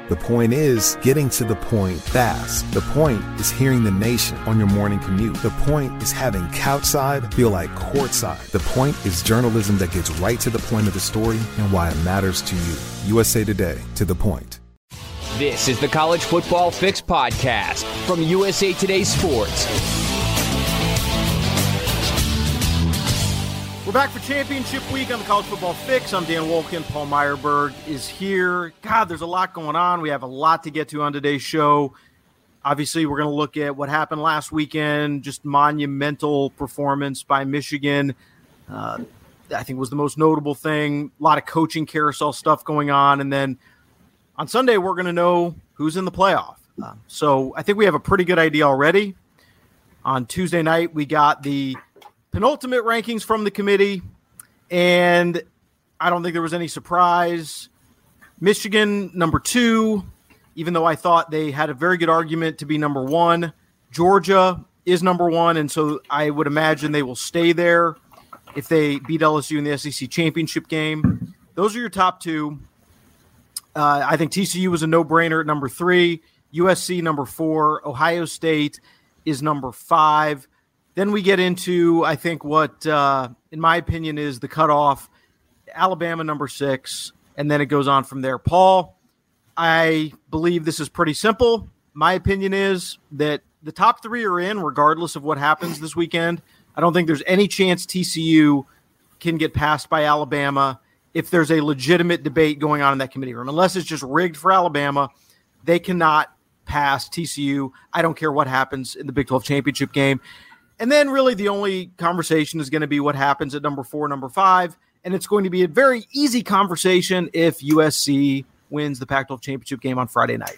The point is getting to the point fast. The point is hearing the nation on your morning commute. The point is having couchside feel like courtside. The point is journalism that gets right to the point of the story and why it matters to you. USA Today, to the point. This is the College Football Fix podcast from USA Today Sports. We're back for championship week on the College Football Fix. I'm Dan Wolken. Paul Meyerberg is here. God, there's a lot going on. We have a lot to get to on today's show. Obviously, we're going to look at what happened last weekend, just monumental performance by Michigan. I think was the most notable thing. A lot of coaching carousel stuff going on. And then on Sunday, we're going to know who's in the playoff. So I think we have a pretty good idea already. On Tuesday night, we got the penultimate rankings from the committee, and I don't think there was any surprise. Michigan, number 2, even though I thought they had a very good argument to be number 1. Georgia is number 1, and so I would imagine they will stay there if they beat LSU in the SEC championship game. Those are your top 2. I think TCU was a no-brainer at number 3. USC, number 4. Ohio State is number 5. Then we get into, I think, what, in my opinion, is the cutoff. Alabama, number 6, and then it goes on from there. Paul, I believe this is pretty simple. My opinion is that the top 3 are in, regardless of what happens this weekend. I don't think there's any chance TCU can get passed by Alabama if there's a legitimate debate going on in that committee room. Unless it's just rigged for Alabama, they cannot pass TCU. I don't care what happens in the Big 12 championship game. And then really the only conversation is going to be what happens at number 4, number 5. And it's going to be a very easy conversation if USC wins the Pac-12 championship game on Friday night.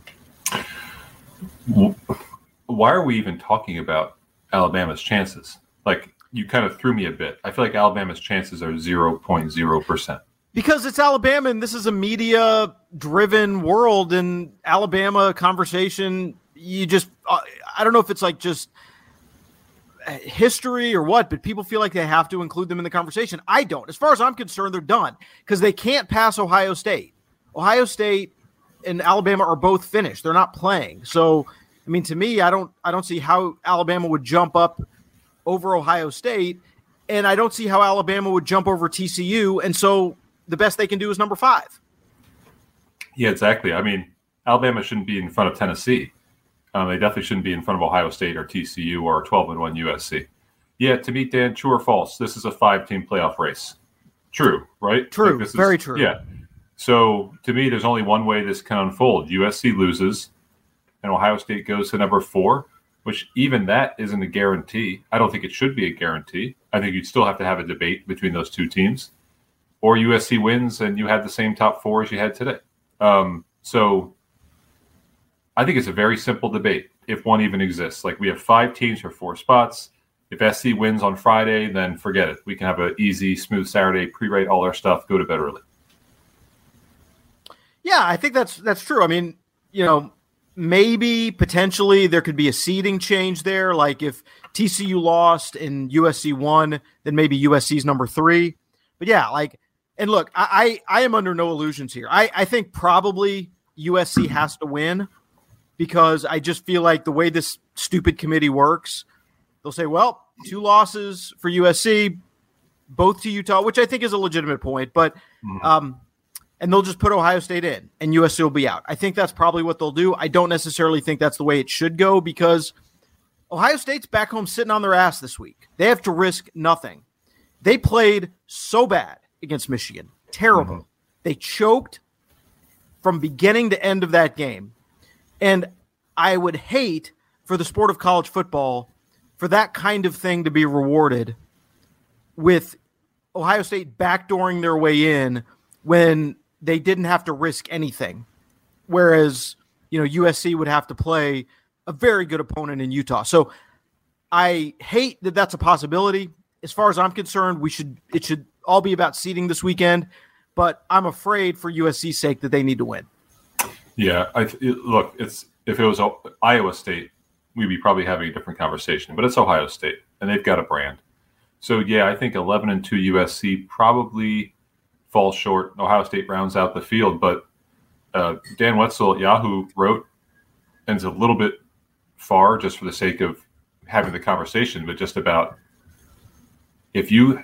Why are we even talking about Alabama's chances? Like, you kind of threw me a bit. I feel like Alabama's chances are 0.0%. Because it's Alabama, and this is a media-driven world, and Alabama conversation, you just I don't know if it's like just history or what, but people feel like they have to include them in the conversation. I don't. As far as I'm concerned, they're done because they can't pass Ohio State. Ohio State and Alabama are both finished. They're not playing. So, I mean, to me, I don't see how Alabama would jump up over Ohio State, and I don't see how Alabama would jump over TCU. And so the best they can do is number 5. Yeah, exactly. I mean, Alabama shouldn't be in front of Tennessee. They definitely shouldn't be in front of Ohio State or TCU or 12-1 USC. Yeah, to me, Dan, true or false, this is a 5-team playoff race. True, right? True, like very true. Yeah. So, to me, there's only one way this can unfold. USC loses, and Ohio State goes to number 4, which even that isn't a guarantee. I don't think it should be a guarantee. I think you'd still have to have a debate between those two teams. Or USC wins, and you have the same top 4 as you had today. So I think it's a very simple debate, if one even exists. Like, we have 5 teams for 4 spots. If SC wins on Friday, then forget it. We can have an easy, smooth Saturday, pre-write all our stuff, go to bed early. Yeah, I think that's true. I mean, maybe potentially there could be a seeding change there. Like if TCU lost and USC won, then maybe USC's number 3. But yeah, and look, I am under no illusions here. I think probably USC has to win, because I just feel like the way this stupid committee works, they'll say, well, 2 losses for USC, both to Utah, which I think is a legitimate point, but and they'll just put Ohio State in, and USC will be out. I think that's probably what they'll do. I don't necessarily think that's the way it should go, because Ohio State's back home sitting on their ass this week. They have to risk nothing. They played so bad against Michigan. Terrible. They choked from beginning to end of that game. And I would hate for the sport of college football for that kind of thing to be rewarded with Ohio State backdooring their way in when they didn't have to risk anything. Whereas, USC would have to play a very good opponent in Utah. So I hate that that's a possibility. As far as I'm concerned, it should all be about seeding this weekend, but I'm afraid for USC's sake that they need to win. Yeah, look, if it was Iowa State, we'd be probably having a different conversation. But it's Ohio State, and they've got a brand. So, yeah, I think 11-2 USC probably falls short. Ohio State rounds out the field. But Dan Wetzel at Yahoo wrote, and it's a little bit far just for the sake of having the conversation, but just about if you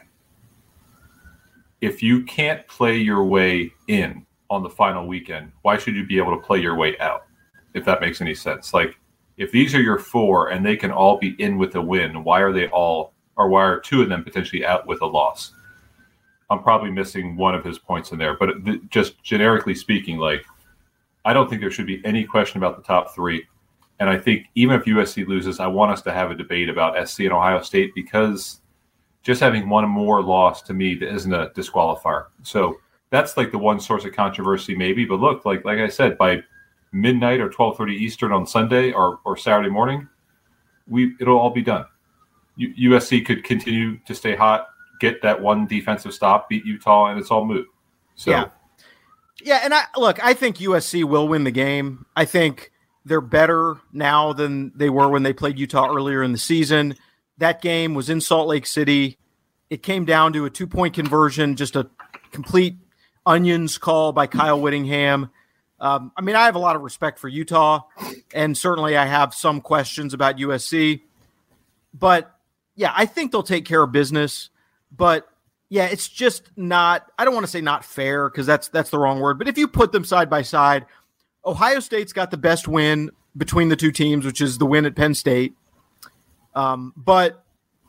can't play your way in on the final weekend, why should you be able to play your way out? If that makes any sense. Like, if these are your four and they can all be in with a win, why are two of them potentially out with a loss? I'm probably missing one of his points in there, but just generically speaking, like, I don't think there should be any question about the top three. And I think even if USC loses, I want us to have a debate about SC and Ohio State, because just having one more loss to me isn't a disqualifier. So that's like the one source of controversy maybe. But look, like I said, by midnight or 12:30 Eastern on Sunday or Saturday morning, it'll all be done. USC could continue to stay hot, get that one defensive stop, beat Utah, and it's all moot. So yeah, and I think USC will win the game. I think they're better now than they were when they played Utah earlier in the season. That game was in Salt Lake City. It came down to a 2-point conversion, just a complete onions call by Kyle Whittingham. I have a lot of respect for Utah, and certainly I have some questions about USC. But, yeah, I think they'll take care of business. But, yeah, it's just not – I don't want to say not fair, because that's the wrong word. But if you put them side by side, Ohio State's got the best win between the two teams, which is the win at Penn State. But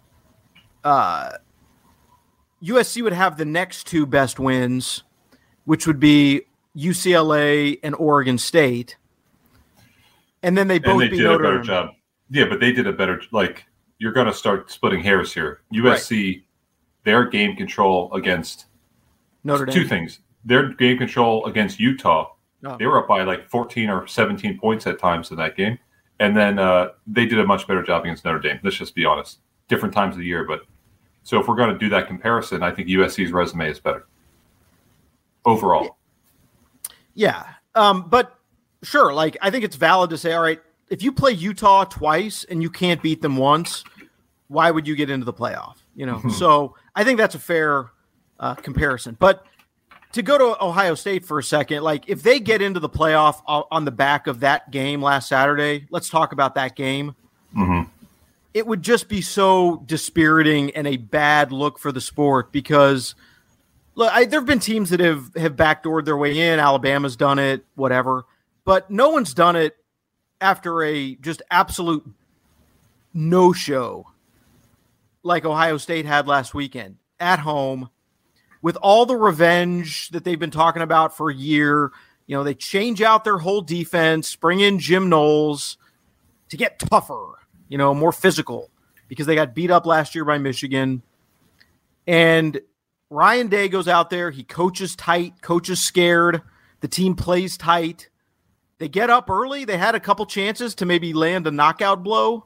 USC would have the next two best wins, which would be UCLA and Oregon State. And then they both beat Notre Dame. Job. Yeah, but they did a better – like, you're going to start splitting hairs here. USC, right. Their game control against Notre Dame. Two things. Their game control against Utah, they were up by like 14 or 17 points at times in that game. And then they did a much better job against Notre Dame. Let's just be honest. Different times of the year. But so if we're going to do that comparison, I think USC's resume is better overall. Yeah. But sure, like, I think it's valid to say, all right, if you play Utah twice and you can't beat them once, why would you get into the playoff? So I think that's a fair comparison. But to go to Ohio State for a second, like, if they get into the playoff on the back of that game last Saturday, let's talk about that game. Mm-hmm. It would just be so dispiriting and a bad look for the sport, because look, there have been teams that have backdoored their way in. Alabama's done it, whatever. But no one's done it after a just absolute no-show like Ohio State had last weekend at home, with all the revenge that they've been talking about for a year. They change out their whole defense, bring in Jim Knowles to get tougher, more physical, because they got beat up last year by Michigan. And Ryan Day goes out there. He coaches tight, coaches scared. The team plays tight. They get up early. They had a couple chances to maybe land a knockout blow,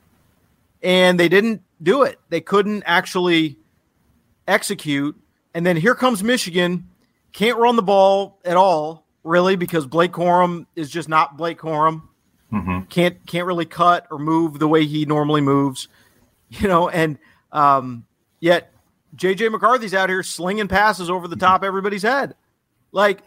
and they didn't do it. They couldn't actually execute. And then here comes Michigan. Can't run the ball at all, really, because Blake Corum is just not Blake Corum. Mm-hmm. Can't really cut or move the way he normally moves, and yet J.J. McCarthy's out here slinging passes over the top of everybody's head. Like,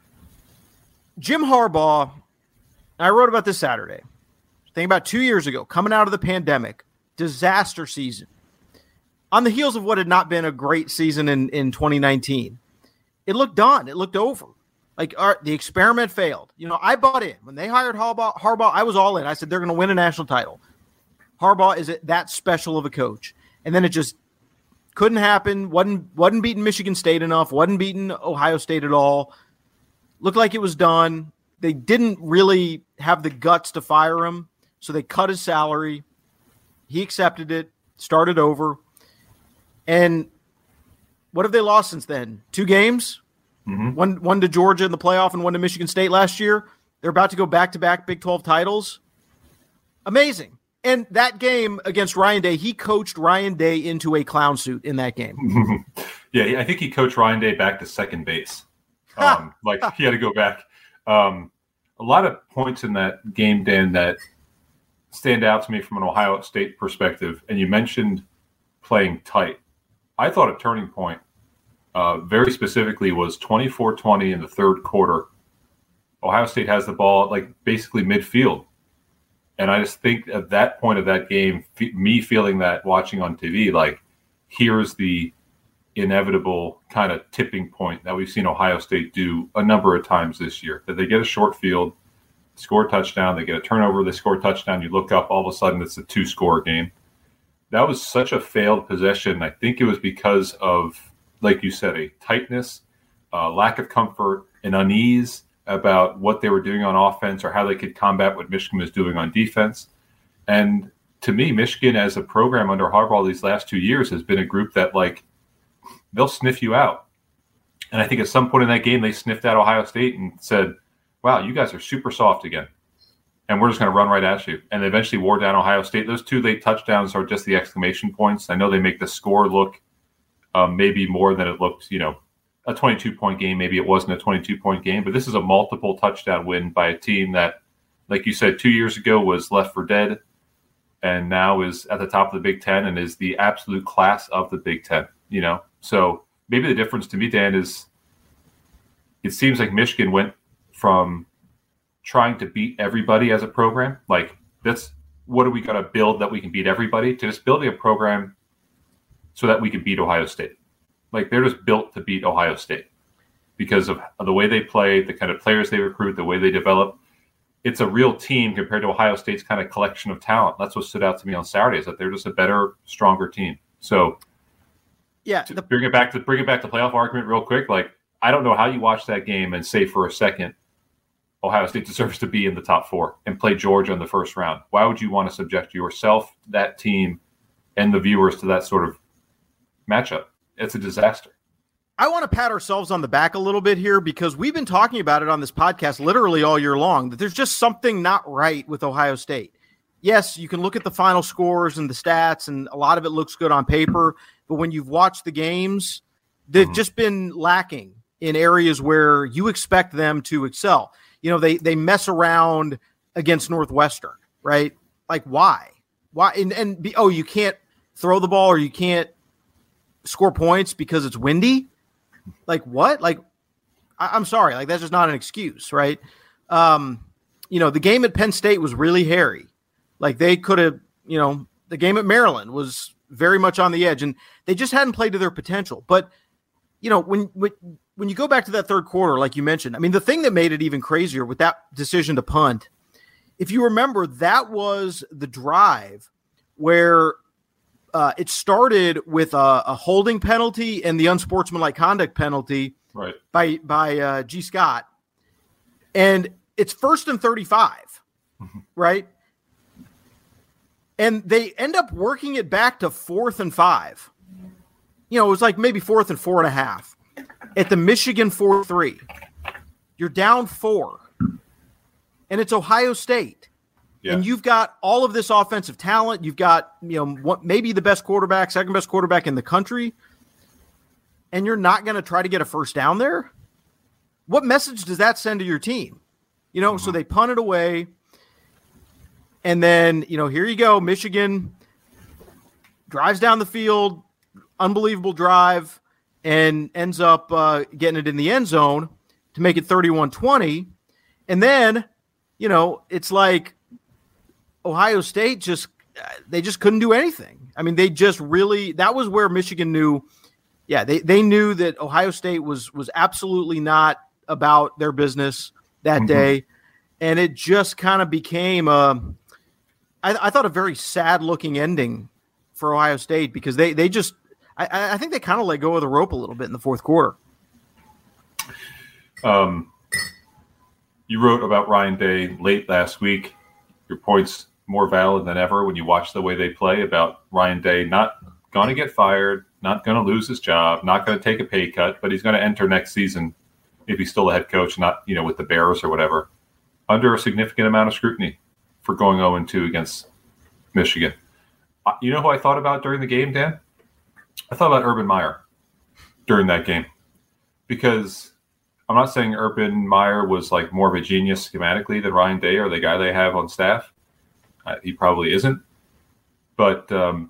Jim Harbaugh, I wrote about this Saturday. Think about 2 years ago, coming out of the pandemic, disaster season. On the heels of what had not been a great season in 2019. It looked done. It looked over. Like, the experiment failed. I bought in. When they hired Harbaugh, I was all in. I said, they're going to win a national title. Harbaugh is that special of a coach. And then it just couldn't happen. Wasn't beating Michigan State enough. Wasn't beating Ohio State at all. Looked like it was done. They didn't really have the guts to fire him, so they cut his salary. He accepted it, started over. And what have they lost since then? 2 games? Mm-hmm. One to Georgia in the playoff and one to Michigan State last year. They're about to go back-to-back Big 12 titles. Amazing. And that game against Ryan Day, he coached Ryan Day into a clown suit in that game. Yeah, I think he coached Ryan Day back to second base. Like, he had to go back. A lot of points in that game, Dan, that stand out to me from an Ohio State perspective. And you mentioned playing tight. I thought a turning point very specifically was 24-20 in the third quarter. Ohio State has the ball like basically midfield. And I just think at that point of that game, me feeling that watching on TV, like here's the inevitable kind of tipping point that we've seen Ohio State do a number of times this year, that they get a short field, score a touchdown, they get a turnover, they score a touchdown, you look up, all of a sudden it's a 2-score game. That was such a failed possession. I think it was because of, like you said, a tightness, lack of comfort, an unease about what they were doing on offense or how they could combat what Michigan was doing on defense. And to me, Michigan as a program under Harbaugh these last 2 years has been a group that, like, they'll sniff you out. And I think at some point in that game, they sniffed out Ohio State and said, wow, you guys are super soft again. And we're just going to run right at you. And they eventually wore down Ohio State. Those 2 late touchdowns are just the exclamation points. I know they make the score look maybe more than it looked, a 22-point game. Maybe it wasn't a 22-point game, but this is a multiple touchdown win by a team that, like you said, 2 years ago was left for dead and now is at the top of the Big Ten and is the absolute class of the Big Ten, So maybe the difference to me, Dan, is it seems like Michigan went from trying to beat everybody as a program, like that's what are we going to build that we can beat everybody, to just building a program so that we can beat Ohio State. Like they're just built to beat Ohio State because of the way they play, the kind of players they recruit, the way they develop. It's a real team compared to Ohio State's kind of collection of talent. That's what stood out to me on Saturday, is that they're just a better, stronger team. So yeah, bring it back to playoff argument real quick. Like, I don't know how you watch that game and say for a second, Ohio State deserves to be in the top 4 and play Georgia in the first round. Why would you want to subject yourself, that team, and the viewers to that sort of matchup? It's a disaster. I want to pat ourselves on the back a little bit here because we've been talking about it on this podcast literally all year long, that there's just something not right with Ohio State. Yes, you can look at the final scores and the stats, and a lot of it looks good on paper, but when you've watched the games, they've just been lacking in areas where you expect them to excel. They mess around against Northwestern, right? Like, why? You can't throw the ball or you can't score points because it's windy? Like, what? Like, I'm sorry. Like, that's just not an excuse, right? The game at Penn State was really hairy. Like, they could have, the game at Maryland was very much on the edge, and they just hadn't played to their potential. But, when you go back to that third quarter, like you mentioned, I mean, the thing that made it even crazier with that decision to punt, if you remember, that was the drive where it started with a holding penalty and the unsportsmanlike conduct penalty right. by G. Scott. And it's 1st and 35, right? And they end up working it back to 4th and 5. It was like maybe 4th and 4.5 at the Michigan 4-3. You're down 4, and it's Ohio State. Yeah. And you've got all of this offensive talent. You've got, maybe the best quarterback, second best quarterback in the country, and you're not going to try to get a first down there? What message does that send to your team? So they punt it away, and then, here you go. Michigan drives down the field, unbelievable drive, and ends up getting it in the end zone to make it 31-20. And then, it's like Ohio State they just couldn't do anything. I mean, they just really – that was where Michigan knew – they knew that Ohio State was absolutely not about their business that day. And it just kind of became I thought a very sad-looking ending for Ohio State because they just – I think they kind of let go of the rope a little bit in the fourth quarter. You wrote about Ryan Day late last week. Your point's more valid than ever when you watch the way they play about Ryan Day not going to get fired, not going to lose his job, not going to take a pay cut, but he's going to enter next season, if he's still a head coach, not with the Bears or whatever, under a significant amount of scrutiny for going 0-2 against Michigan. You know who I thought about during the game, Dan? I thought about Urban Meyer during that game because I'm not saying Urban Meyer was like more of a genius schematically than Ryan Day or the guy they have on staff. He probably isn't. But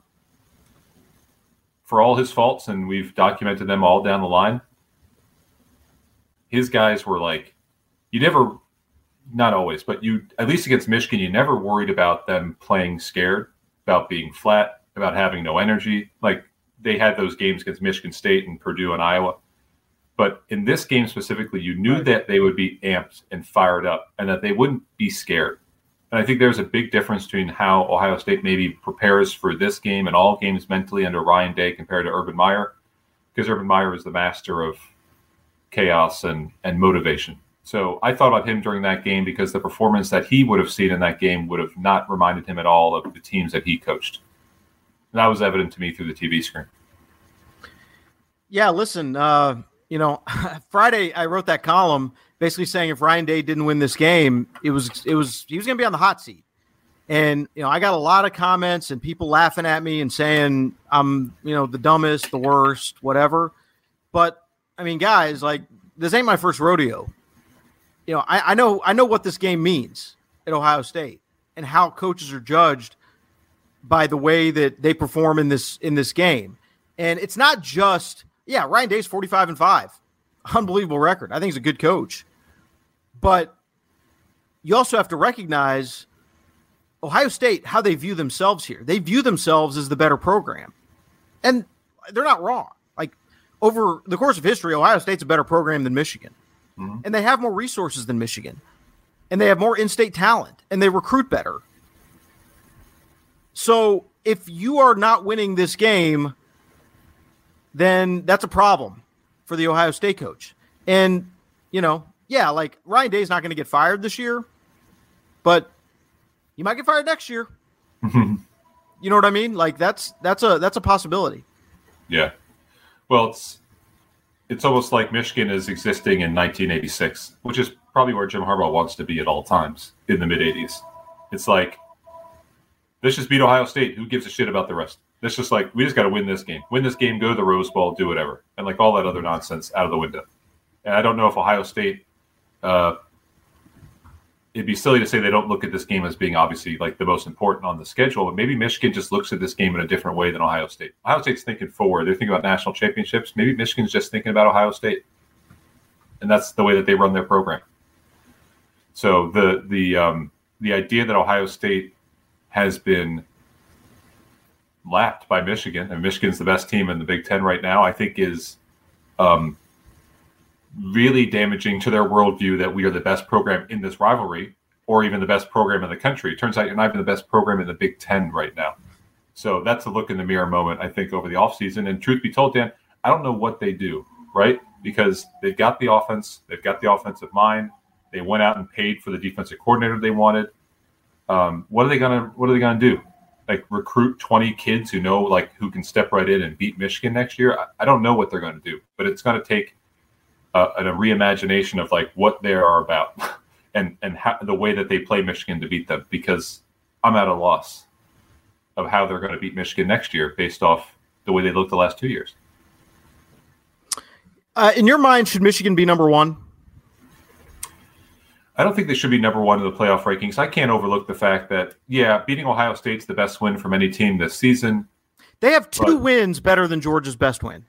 for all his faults, and we've documented them all down the line, his guys were like, you never not always, but you, at least against Michigan, you never worried about them playing scared, about being flat, about having no energy. Like they had those games against Michigan State and Purdue and Iowa. But in this game specifically, you knew that they would be amped and fired up and that they wouldn't be scared. And I think there's a big difference between how Ohio State maybe prepares for this game and all games mentally under Ryan Day compared to Urban Meyer, because Urban Meyer is the master of chaos and motivation. So I thought about him during that game because the performance that he would have seen in that game would have not reminded him at all of the teams that he coached. And that was evident to me through the TV screen. Yeah, listen, Friday I wrote that column basically saying if Ryan Day didn't win this game, he was going to be on the hot seat. And, I got a lot of comments and people laughing at me and saying I'm, the dumbest, the worst, whatever. But I mean, guys, like this ain't my first rodeo. I know what this game means at Ohio State and how coaches are judged by the way that they perform in this game. And it's not just, Ryan Day's 45-5, unbelievable record. I think he's a good coach, but you also have to recognize Ohio State, how they view themselves here. They view themselves as the better program, and they're not wrong. Like over the course of history, Ohio State's a better program than Michigan, and they have more resources than Michigan, and they have more in-state talent, and they recruit better. So if you are not winning this game, then that's a problem for the Ohio State coach. And, like Ryan Day's not going to get fired this year, but you might get fired next year. You know what I mean? Like that's a possibility. Yeah. Well, it's almost like Michigan is existing in 1986, which is probably where Jim Harbaugh wants to be at all times in the mid-'80s. It's like, let's just beat Ohio State. Who gives a shit about the rest? It's just like, we just got to win this game. Win this game, go to the Rose Bowl, do whatever. And like all that other nonsense out of the window. And I don't know if Ohio State, it'd be silly to say they don't look at this game as being obviously like the most important on the schedule, but maybe Michigan just looks at this game in a different way than Ohio State. Ohio State's thinking forward. They're thinking about national championships. Maybe Michigan's just thinking about Ohio State. And that's the way that they run their program. So the idea that Ohio State has been lapped by Michigan, and Michigan's the best team in the Big Ten right now, I think is really damaging to their worldview that we are the best program in this rivalry or even the best program in the country. It turns out you're not even the best program in the Big Ten right now. So that's a look in the mirror moment, I think, over the offseason. And truth be told, Dan, I don't know what they do, right? Because they've got the offense, they've got the offensive mind. They went out and paid for the defensive coordinator they wanted. What are they gonna do? Like recruit 20 kids who know who can step right in and beat Michigan next year? I don't know what they're going to do, but it's going to take a reimagination of what they are about and how, the way that they play Michigan to beat them, because I'm at a loss of how they're going to beat Michigan next year based off the way they looked the last 2 years. In your mind, should Michigan be number one? I don't think they should be number one in the playoff rankings. I can't overlook the fact that, beating Ohio State's the best win from any team this season. They have two wins better than Georgia's best win.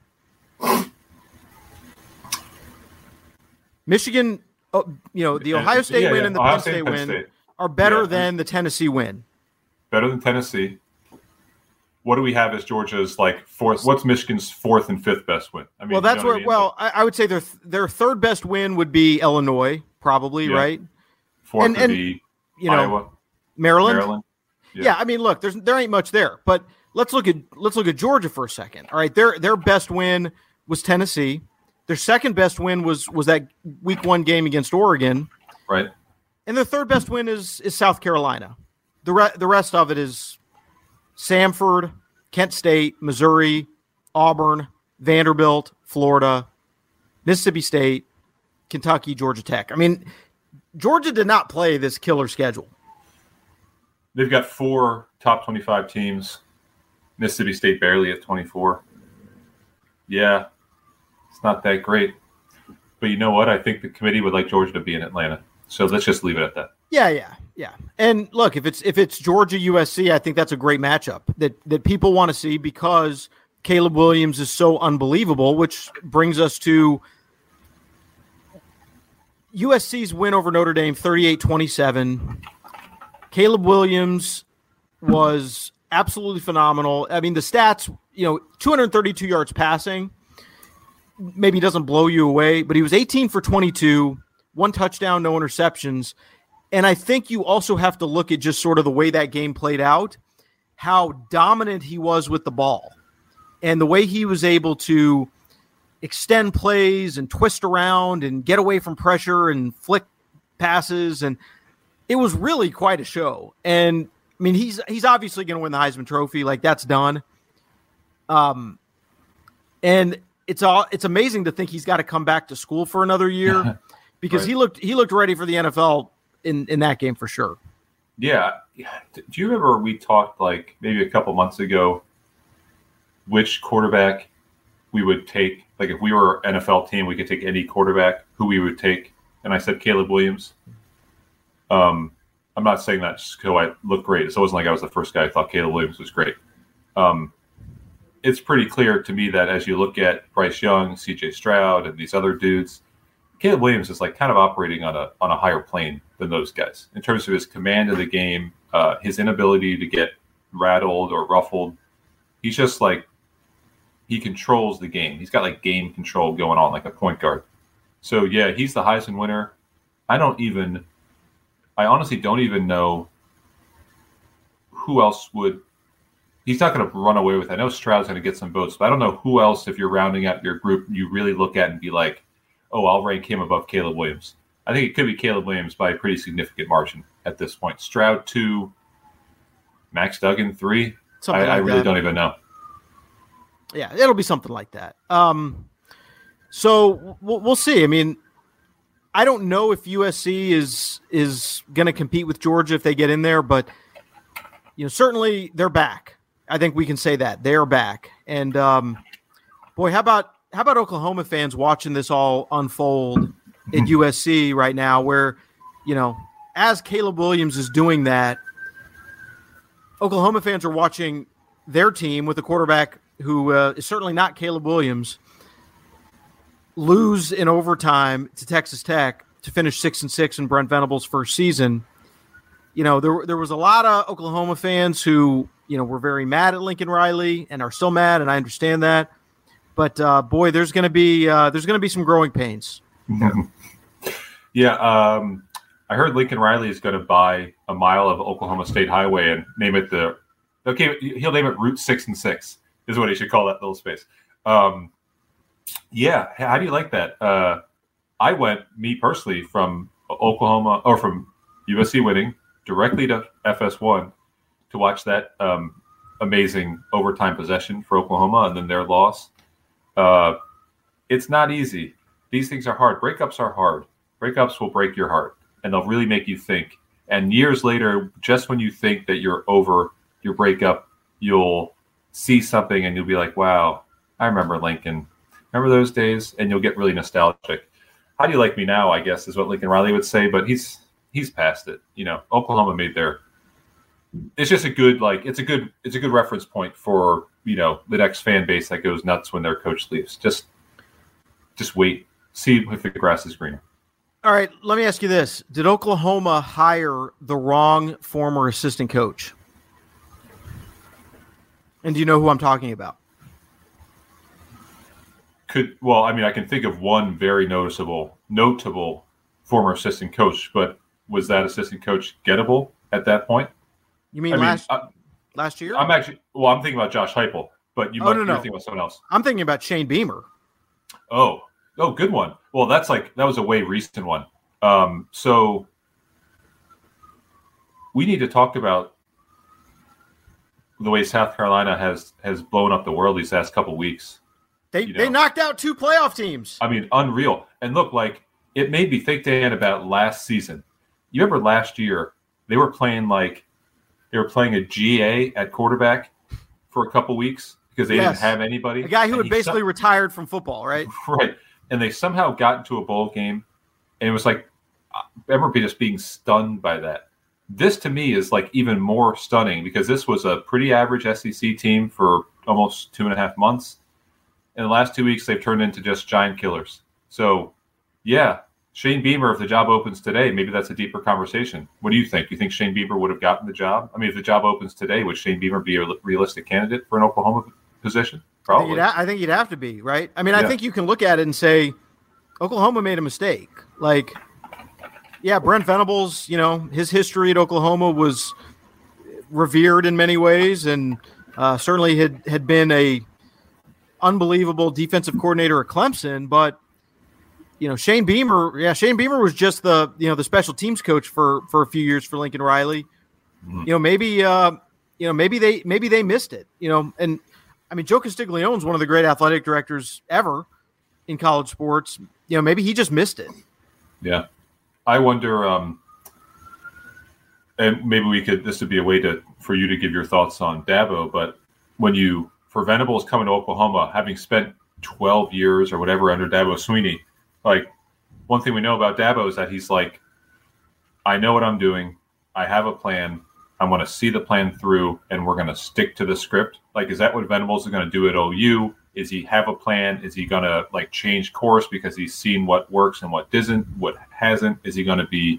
Michigan, the Ohio State win and the Penn State win are better than the Tennessee win. Better than Tennessee. What do we have as Georgia's fourth? What's Michigan's fourth and fifth best win? I mean, well, that's where. Well, I would say their third best win would be Illinois, probably, right? Fourth would be Iowa, Maryland. Yeah, I mean, look, there ain't much there, but let's look at Georgia for a second. All right, their best win was Tennessee. Their second best win was that week 1 game against Oregon, right? And their third best win is South Carolina. The rest of it is Samford, Kent State, Missouri, Auburn, Vanderbilt, Florida, Mississippi State, Kentucky, Georgia Tech. I mean, Georgia did not play this killer schedule. They've got 4 top 25 teams. Mississippi State barely at 24. Yeah, it's not that great. But you know what? I think the committee would like Georgia to be in Atlanta. So let's just leave it at that. Yeah. And look, if it's Georgia USC, I think that's a great matchup that people want to see because Caleb Williams is so unbelievable, which brings us to USC's win over Notre Dame, 38-27. Caleb Williams was absolutely phenomenal. I mean, the stats, 232 yards passing, maybe doesn't blow you away, but he was 18 for 22, 1 touchdown, no interceptions. And I think you also have to look at just sort of the way that game played out, how dominant he was with the ball, and the way he was able to extend plays and twist around and get away from pressure and flick passes. And it was really quite a show. And I mean, he's obviously going to win the Heisman Trophy. Like, that's done. And it's amazing to think he's got to come back to school for another year because right. he looked ready for the NFL in that game for sure. Yeah. Do you remember we talked like maybe a couple months ago which quarterback we would take? Like, if we were an NFL team, we could take any quarterback who we would take. And I said Caleb Williams. I'm not saying that just because I look great. So it wasn't like I was the first guy who thought Caleb Williams was great. It's pretty clear to me that as you look at Bryce Young, C.J. Stroud, and these other dudes, Caleb Williams is like kind of operating on a higher plane than those guys in terms of his command of the game, his inability to get rattled or ruffled. He's just like, he controls the game. He's got like game control going on, like a point guard. So yeah, he's the Heisman winner. I honestly don't even know who else would. He's not going to run away with it. I know Stroud's going to get some votes, but I don't know who else, if you're rounding out your group, you really look at and be like, oh, I'll rank him above Caleb Williams. I think it could be Caleb Williams by a pretty significant margin at this point. Stroud 2, Max Duggan 3. I really don't even know. Yeah, it'll be something like that. So we'll see. I mean, I don't know if USC is going to compete with Georgia if they get in there, but certainly they're back. I think we can say that they are back. And boy, how about Oklahoma fans watching this all unfold at USC right now, where as Caleb Williams is doing that, Oklahoma fans are watching their team with a quarterback who is certainly not Caleb Williams lose in overtime to Texas Tech to finish 6-6 in Brent Venables' first season. There was a lot of Oklahoma fans who, were very mad at Lincoln Riley and are still mad, and I understand that. But boy, there's going to be some growing pains. Yeah, I heard Lincoln Riley is going to buy a mile of Oklahoma State Highway and name it he'll name it Route 6 and 6 is what he should call that little space. Yeah, how do you like that? I went, me personally, from Oklahoma or from USC winning directly to FS1 to watch that amazing overtime possession for Oklahoma and then their loss. It's not easy. These things are hard. Breakups are hard. Breakups will break your heart, and they'll really make you think. And years later, just when you think that you're over your breakup, you'll see something and you'll be like, wow, I remember Lincoln. Remember those days? And you'll get really nostalgic. How do you like me now, I guess, is what Lincoln Riley would say, but he's past it. Oklahoma made it's just a good, it's a good reference point for, the next fan base that goes nuts when their coach leaves. Just wait. See if the grass is greener. All right, let me ask you this. Did Oklahoma hire the wrong former assistant coach? And do you know who I'm talking about? I can think of one very notable former assistant coach, but was that assistant coach gettable at that point? You mean last year? I'm thinking about Josh Heupel, but you're thinking about someone else. I'm thinking about Shane Beamer. Oh, good one. Well, that was a way recent one. So we need to talk about the way South Carolina has blown up the world these last couple weeks. They knocked out 2 playoff teams. I mean, unreal. And look, it made me think, Dan, about last season. You remember last year they were playing a GA at quarterback for a couple weeks because they didn't have anybody. A guy who had basically retired from football, right? Right. And they somehow got into a bowl game, and it was like, I remember just being stunned by that. This, to me, is even more stunning because this was a pretty average SEC team for almost 2.5 months. In the last 2 weeks, they've turned into just giant killers. So, yeah, Shane Beamer, if the job opens today, maybe that's a deeper conversation. What do you think? Do you think Shane Beamer would have gotten the job? I mean, if the job opens today, would Shane Beamer be a realistic candidate for an Oklahoma position? Probably. I think you'd have to be, right? I mean, I think you can look at it and say Oklahoma made a mistake. Like, yeah, Brent Venables, his history at Oklahoma was revered in many ways, and certainly had been a unbelievable defensive coordinator at Clemson. But Shane Beamer was just the special teams coach for a few years for Lincoln Riley. Mm-hmm. Maybe they missed it. And I mean, Joe Castiglione is one of the great athletic directors ever in college sports. Maybe he just missed it. Yeah, I wonder. And maybe this would be a way for you to give your thoughts on Dabo. But for Venables coming to Oklahoma, having spent 12 years or whatever under Dabo Swinney, like, one thing we know about Dabo is that he's like, I know what I'm doing. I have a plan. I'm going to see the plan through, and we're going to stick to the script. Like, is that what Venables is going to do at OU? Is he have a plan? Is he going to change course because he's seen what works and what doesn't, what hasn't? Is he going to be,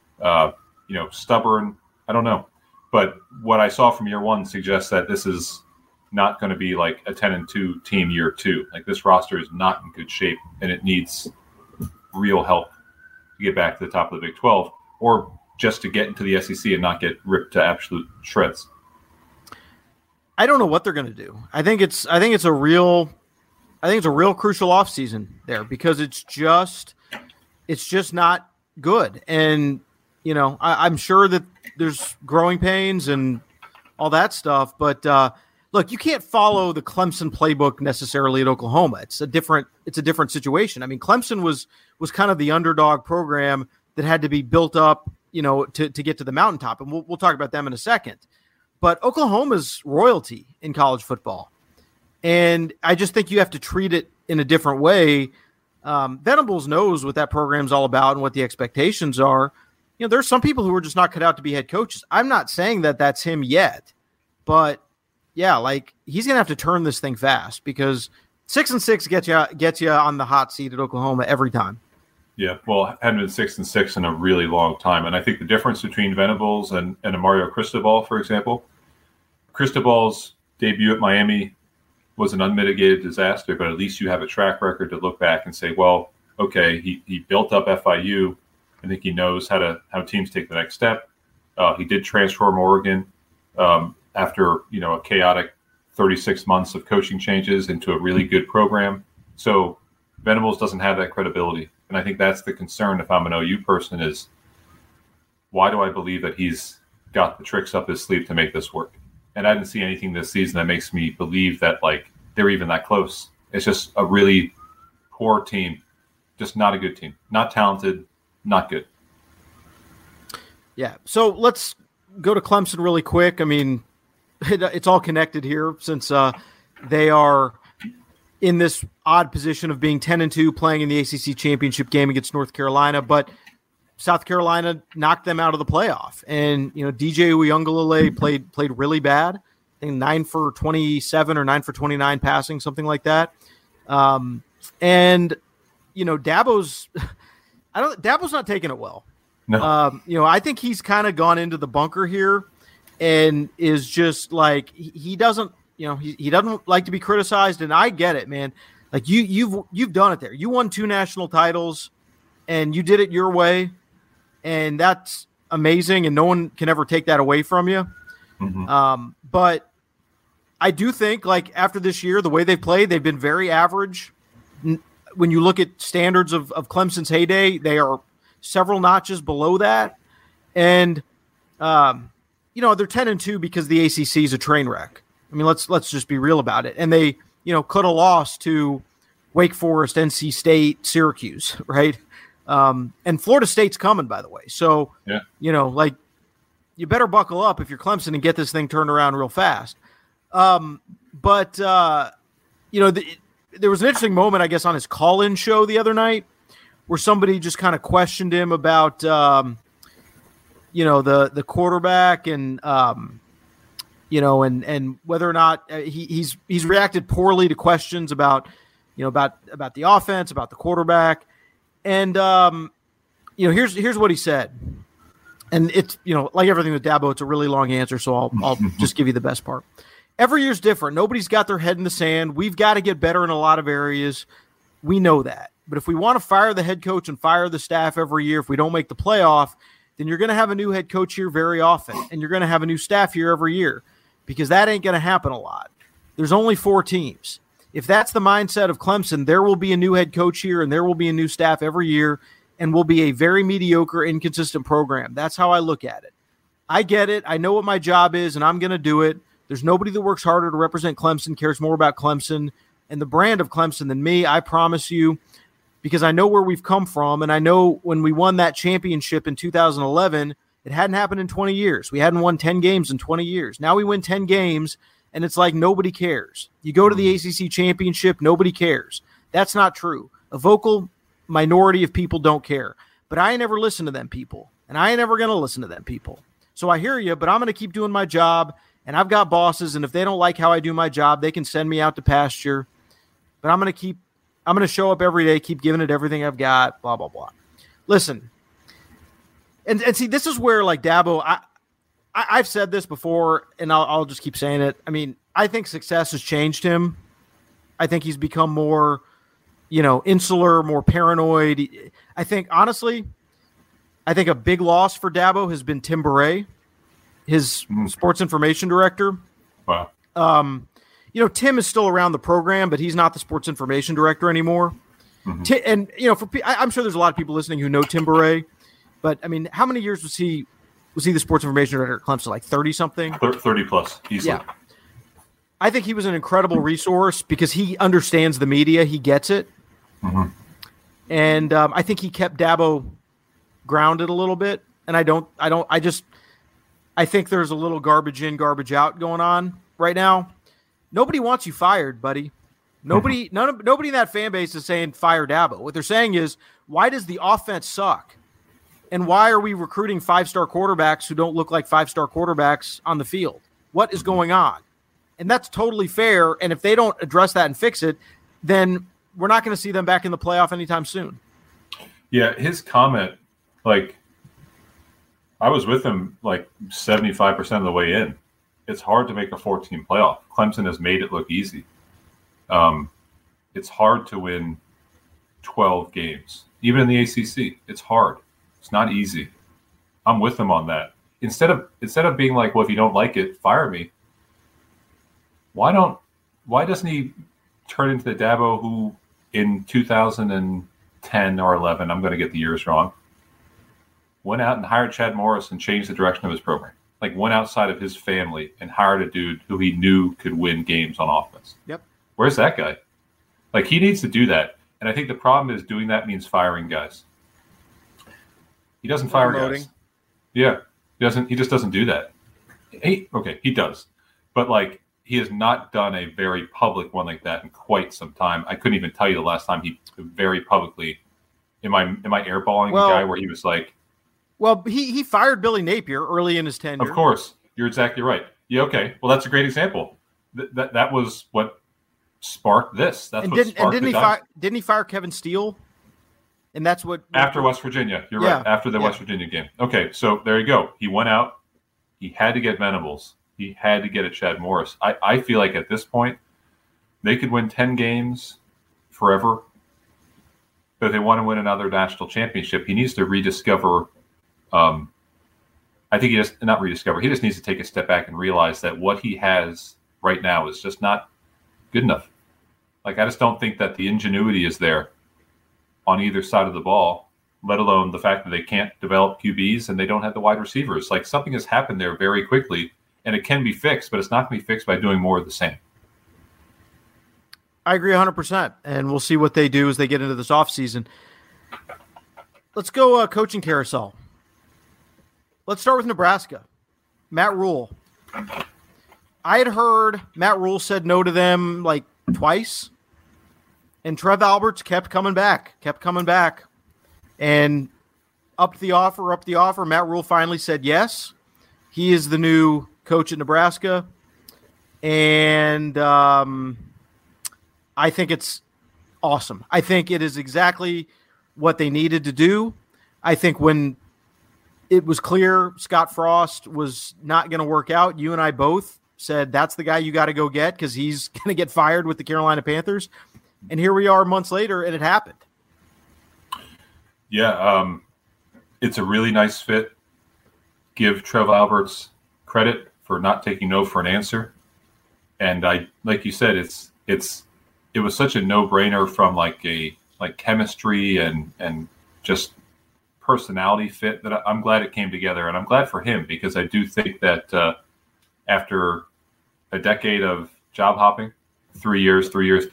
stubborn? I don't know. But what I saw from year one suggests that this is not going to be like a 10-2 team year two. Like, this roster is not in good shape, and it needs real help to get back to the top of the Big 12, or just to get into the SEC and not get ripped to absolute shreds. I don't know what they're going to do. I think it's a real crucial offseason there, because it's just not good. And I'm sure that there's growing pains and all that stuff, but look, you can't follow the Clemson playbook necessarily at Oklahoma. It's a different situation. I mean, Clemson was kind of the underdog program that had to be built up, to get to the mountaintop, and we'll talk about them in a second. But Oklahoma's royalty in college football, and I just think you have to treat it in a different way. Venables knows what that program's all about and what the expectations are. There's some people who are just not cut out to be head coaches. I'm not saying that that's him yet, but yeah, like, he's going to have to turn this thing fast, because 6-6 gets you on the hot seat at Oklahoma every time. Yeah, well, hadn't been 6-6 in a really long time. And I think the difference between Venables and Mario Cristobal, for example, Cristobal's debut at Miami was an unmitigated disaster, but at least you have a track record to look back and say, well, okay, he built up FIU. I think he knows how teams take the next step. He did transfer from Oregon after a chaotic 36 months of coaching changes into a really good program. So Venables doesn't have that credibility. And I think that's the concern if I'm an OU person, is why do I believe that he's got the tricks up his sleeve to make this work? And I didn't see anything this season that makes me believe that, like, they're even that close. It's just a really poor team, just not a good team, not talented, not good. Yeah. So let's go to Clemson really quick. I mean, it's all connected here, since they are in this odd position of being 10-2, playing in the ACC championship game against North Carolina, but South Carolina knocked them out of the playoff. And DJ Uiagalelei played really bad. I think 9 for 27 or 9 for 29 passing, something like that. And Dabo's not taking it well. No. I think he's kind of gone into the bunker here, and is just like, he doesn't. He doesn't like to be criticized, and I get it, man. Like, you've done it there. You won 2 national titles, and you did it your way, and that's amazing, and no one can ever take that away from you. Mm-hmm. But I do think, like, after this year, the way they've played, they've been very average. When you look at standards of Clemson's heyday, they are several notches below that, and they're 10-2 because the ACC is a train wreck. I mean, let's just be real about it. And they, could have lost to Wake Forest, NC State, Syracuse, right? And Florida State's coming, by the way. So, yeah. You better buckle up if you're Clemson and get this thing turned around real fast. There was an interesting moment, I guess, on his call-in show the other night, where somebody just kind of questioned him about, the quarterback and, and whether or not he's reacted poorly to questions about the offense, about the quarterback. And, here's what he said. And it's, like everything with Dabo, it's a really long answer, so I'll just give you the best part. Every year's different. Nobody's got their head in the sand. We've got to get better in a lot of areas. We know that. But if we want to fire the head coach and fire the staff every year, if we don't make the playoff, then you're going to have a new head coach here very often, and you're going to have a new staff here every year, because that ain't going to happen a lot. There's only 4 teams. If that's the mindset of Clemson, there will be a new head coach here, and there will be a new staff every year, and will be a very mediocre, inconsistent program. That's how I look at it. I get it. I know what my job is, and I'm going to do it. There's nobody that works harder to represent Clemson, cares more about Clemson and the brand of Clemson than me, I promise you, because I know where we've come from, and I know when we won that championship in 2011, it hadn't happened in 20 years. We hadn't won 10 games in 20 years. Now we win 10 games, and it's like nobody cares. You go to the ACC championship, nobody cares. That's not true. A vocal minority of people don't care. But I ain't never listened to them people, and I ain't ever going to listen to them people. So I hear you, but I'm going to keep doing my job, and I've got bosses, and if they don't like how I do my job, they can send me out to pasture. But I'm going to show up every day, keep giving it everything I've got, blah, blah, blah. Listen, and see, this is where, like, Dabo, I've said this before, and I'll just keep saying it. I mean, I think success has changed him. I think he's become more, insular, more paranoid. I think, honestly, a big loss for Dabo has been Tim Beret, his sports information director. Wow. Tim is still around the program, but he's not the sports information director anymore. Mm-hmm. And, I'm sure there's a lot of people listening who know Tim Beret, but I mean, how many years was he the sports information director at Clemson? Like 30 something? 30 plus, easily. Yeah. I think he was an incredible resource because he understands the media. He gets it. Mm-hmm. And I think he kept Dabo grounded a little bit. And I think there's a little garbage in, garbage out going on right now. Nobody wants you fired, buddy. Nobody in that fan base is saying fire Dabo. What they're saying is, why does the offense suck? And why are we recruiting 5-star quarterbacks who don't look like 5-star quarterbacks on the field? What is going on? And that's totally fair. And if they don't address that and fix it, then we're not going to see them back in the playoff anytime soon. Yeah, his comment, like, I was with him like 75% of the way in. It's hard to make a 14 playoff. Clemson has made it look easy. It's hard to win 12 games. Even in the ACC, it's hard. It's not easy. I'm with him on that. Instead of being like, well, if you don't like it, fire me. Why doesn't he turn into the Dabo who in 2010 or 11, I'm going to get the years wrong, went out and hired Chad Morris and changed the direction of his program? Like, went outside of his family and hired a dude who he knew could win games on offense. Yep. Where's that guy? Like, he needs to do that. And I think the problem is doing that means firing guys. He doesn't fire guys. Yeah. He just doesn't do that. He does. But, like, he has not done a very public one like that in quite some time. I couldn't even tell you the last time he very publicly, am I airballing the guy where he was like, well, he fired Billy Napier early in his tenure. Of course. You're exactly right. Yeah, okay. Well, that's a great example. That was what sparked this. Didn't he fire Kevin Steele? And that's what after West Virginia. You're right. After the West Virginia game. Okay, so there you go. He went out. He had to get Venables. He had to get a Chad Morris. I feel like at this point they could win 10 games forever. But if they want to win another national championship, he needs to rediscover. I think he just not rediscover. He just needs to take a step back and realize that what he has right now is just not good enough. Like, I just don't think that the ingenuity is there on either side of the ball, let alone the fact that they can't develop QBs and they don't have the wide receivers. Like, something has happened there very quickly, and it can be fixed, but it's not going to be fixed by doing more of the same. I agree 100%, and we'll see what they do as they get into this offseason. Let's go coaching carousel. Let's start with Nebraska. Matt Rule. I had heard Matt Rule said no to them like twice, and Trev Alberts kept coming back. And upped the offer. Matt Rule finally said yes. He is the new coach at Nebraska, and I think it's awesome. I think it is exactly what they needed to do. I think when it was clear Scott Frost was not going to work out, you and I both said that's the guy you got to go get because he's going to get fired with the Carolina Panthers. And here we are months later, and it happened. Yeah, it's a really nice fit. Give Trev Alberts credit for not taking no for an answer. And like you said, it was such a no-brainer from like chemistry and just personality fit that I'm glad it came together, and I'm glad for him because I do think that after a decade of job hopping, 3 years,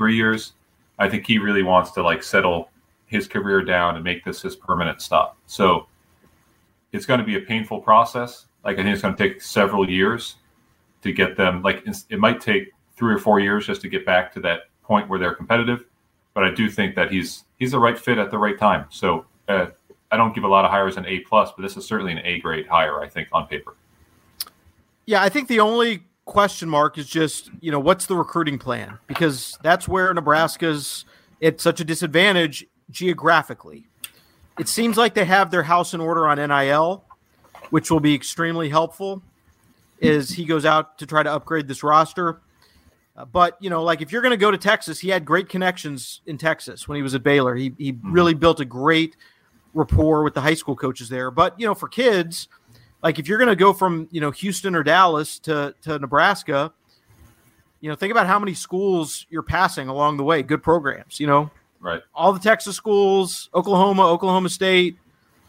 I think he really wants to like settle his career down and make this his permanent stop. So it's going to be a painful process. Like I think it's going to take several years to get them. Like it might take 3 or 4 years just to get back to that point where they're competitive. But I do think that he's the right fit at the right time. So I don't give a lot of hires an A+, but this is certainly an A grade hire, I think, on paper. Yeah, I think the only question mark is just, what's the recruiting plan? Because that's where Nebraska's at such a disadvantage geographically. It seems like they have their house in order on NIL, which will be extremely helpful as he goes out to try to upgrade this roster. But, like if you're going to go to Texas, he had great connections in Texas when he was at Baylor. He really built a great rapport with the high school coaches there. But, for kids, like if you're going to go from, Houston or Dallas to Nebraska, think about how many schools you're passing along the way, good programs, Right. All the Texas schools, Oklahoma State,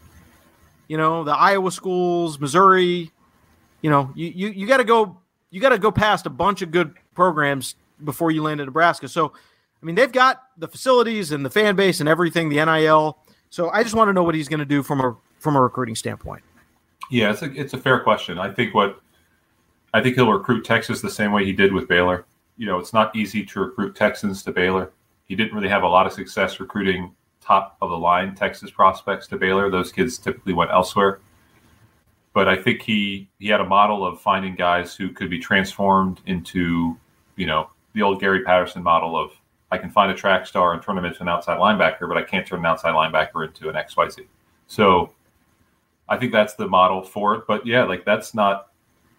the Iowa schools, Missouri, you got to go past a bunch of good programs before you land in Nebraska. So, they've got the facilities and the fan base and everything, the NIL. So I just want to know what he's going to do from a recruiting standpoint. Yeah, it's a fair question. I think he'll recruit Texas the same way he did with Baylor. It's not easy to recruit Texans to Baylor. He didn't really have a lot of success recruiting top of the line Texas prospects to Baylor. Those kids typically went elsewhere. But I think he had a model of finding guys who could be transformed into, the old Gary Patterson model of I can find a track star and turn him into an outside linebacker, but I can't turn an outside linebacker into an XYZ. So I think that's the model for it. But yeah, like that's not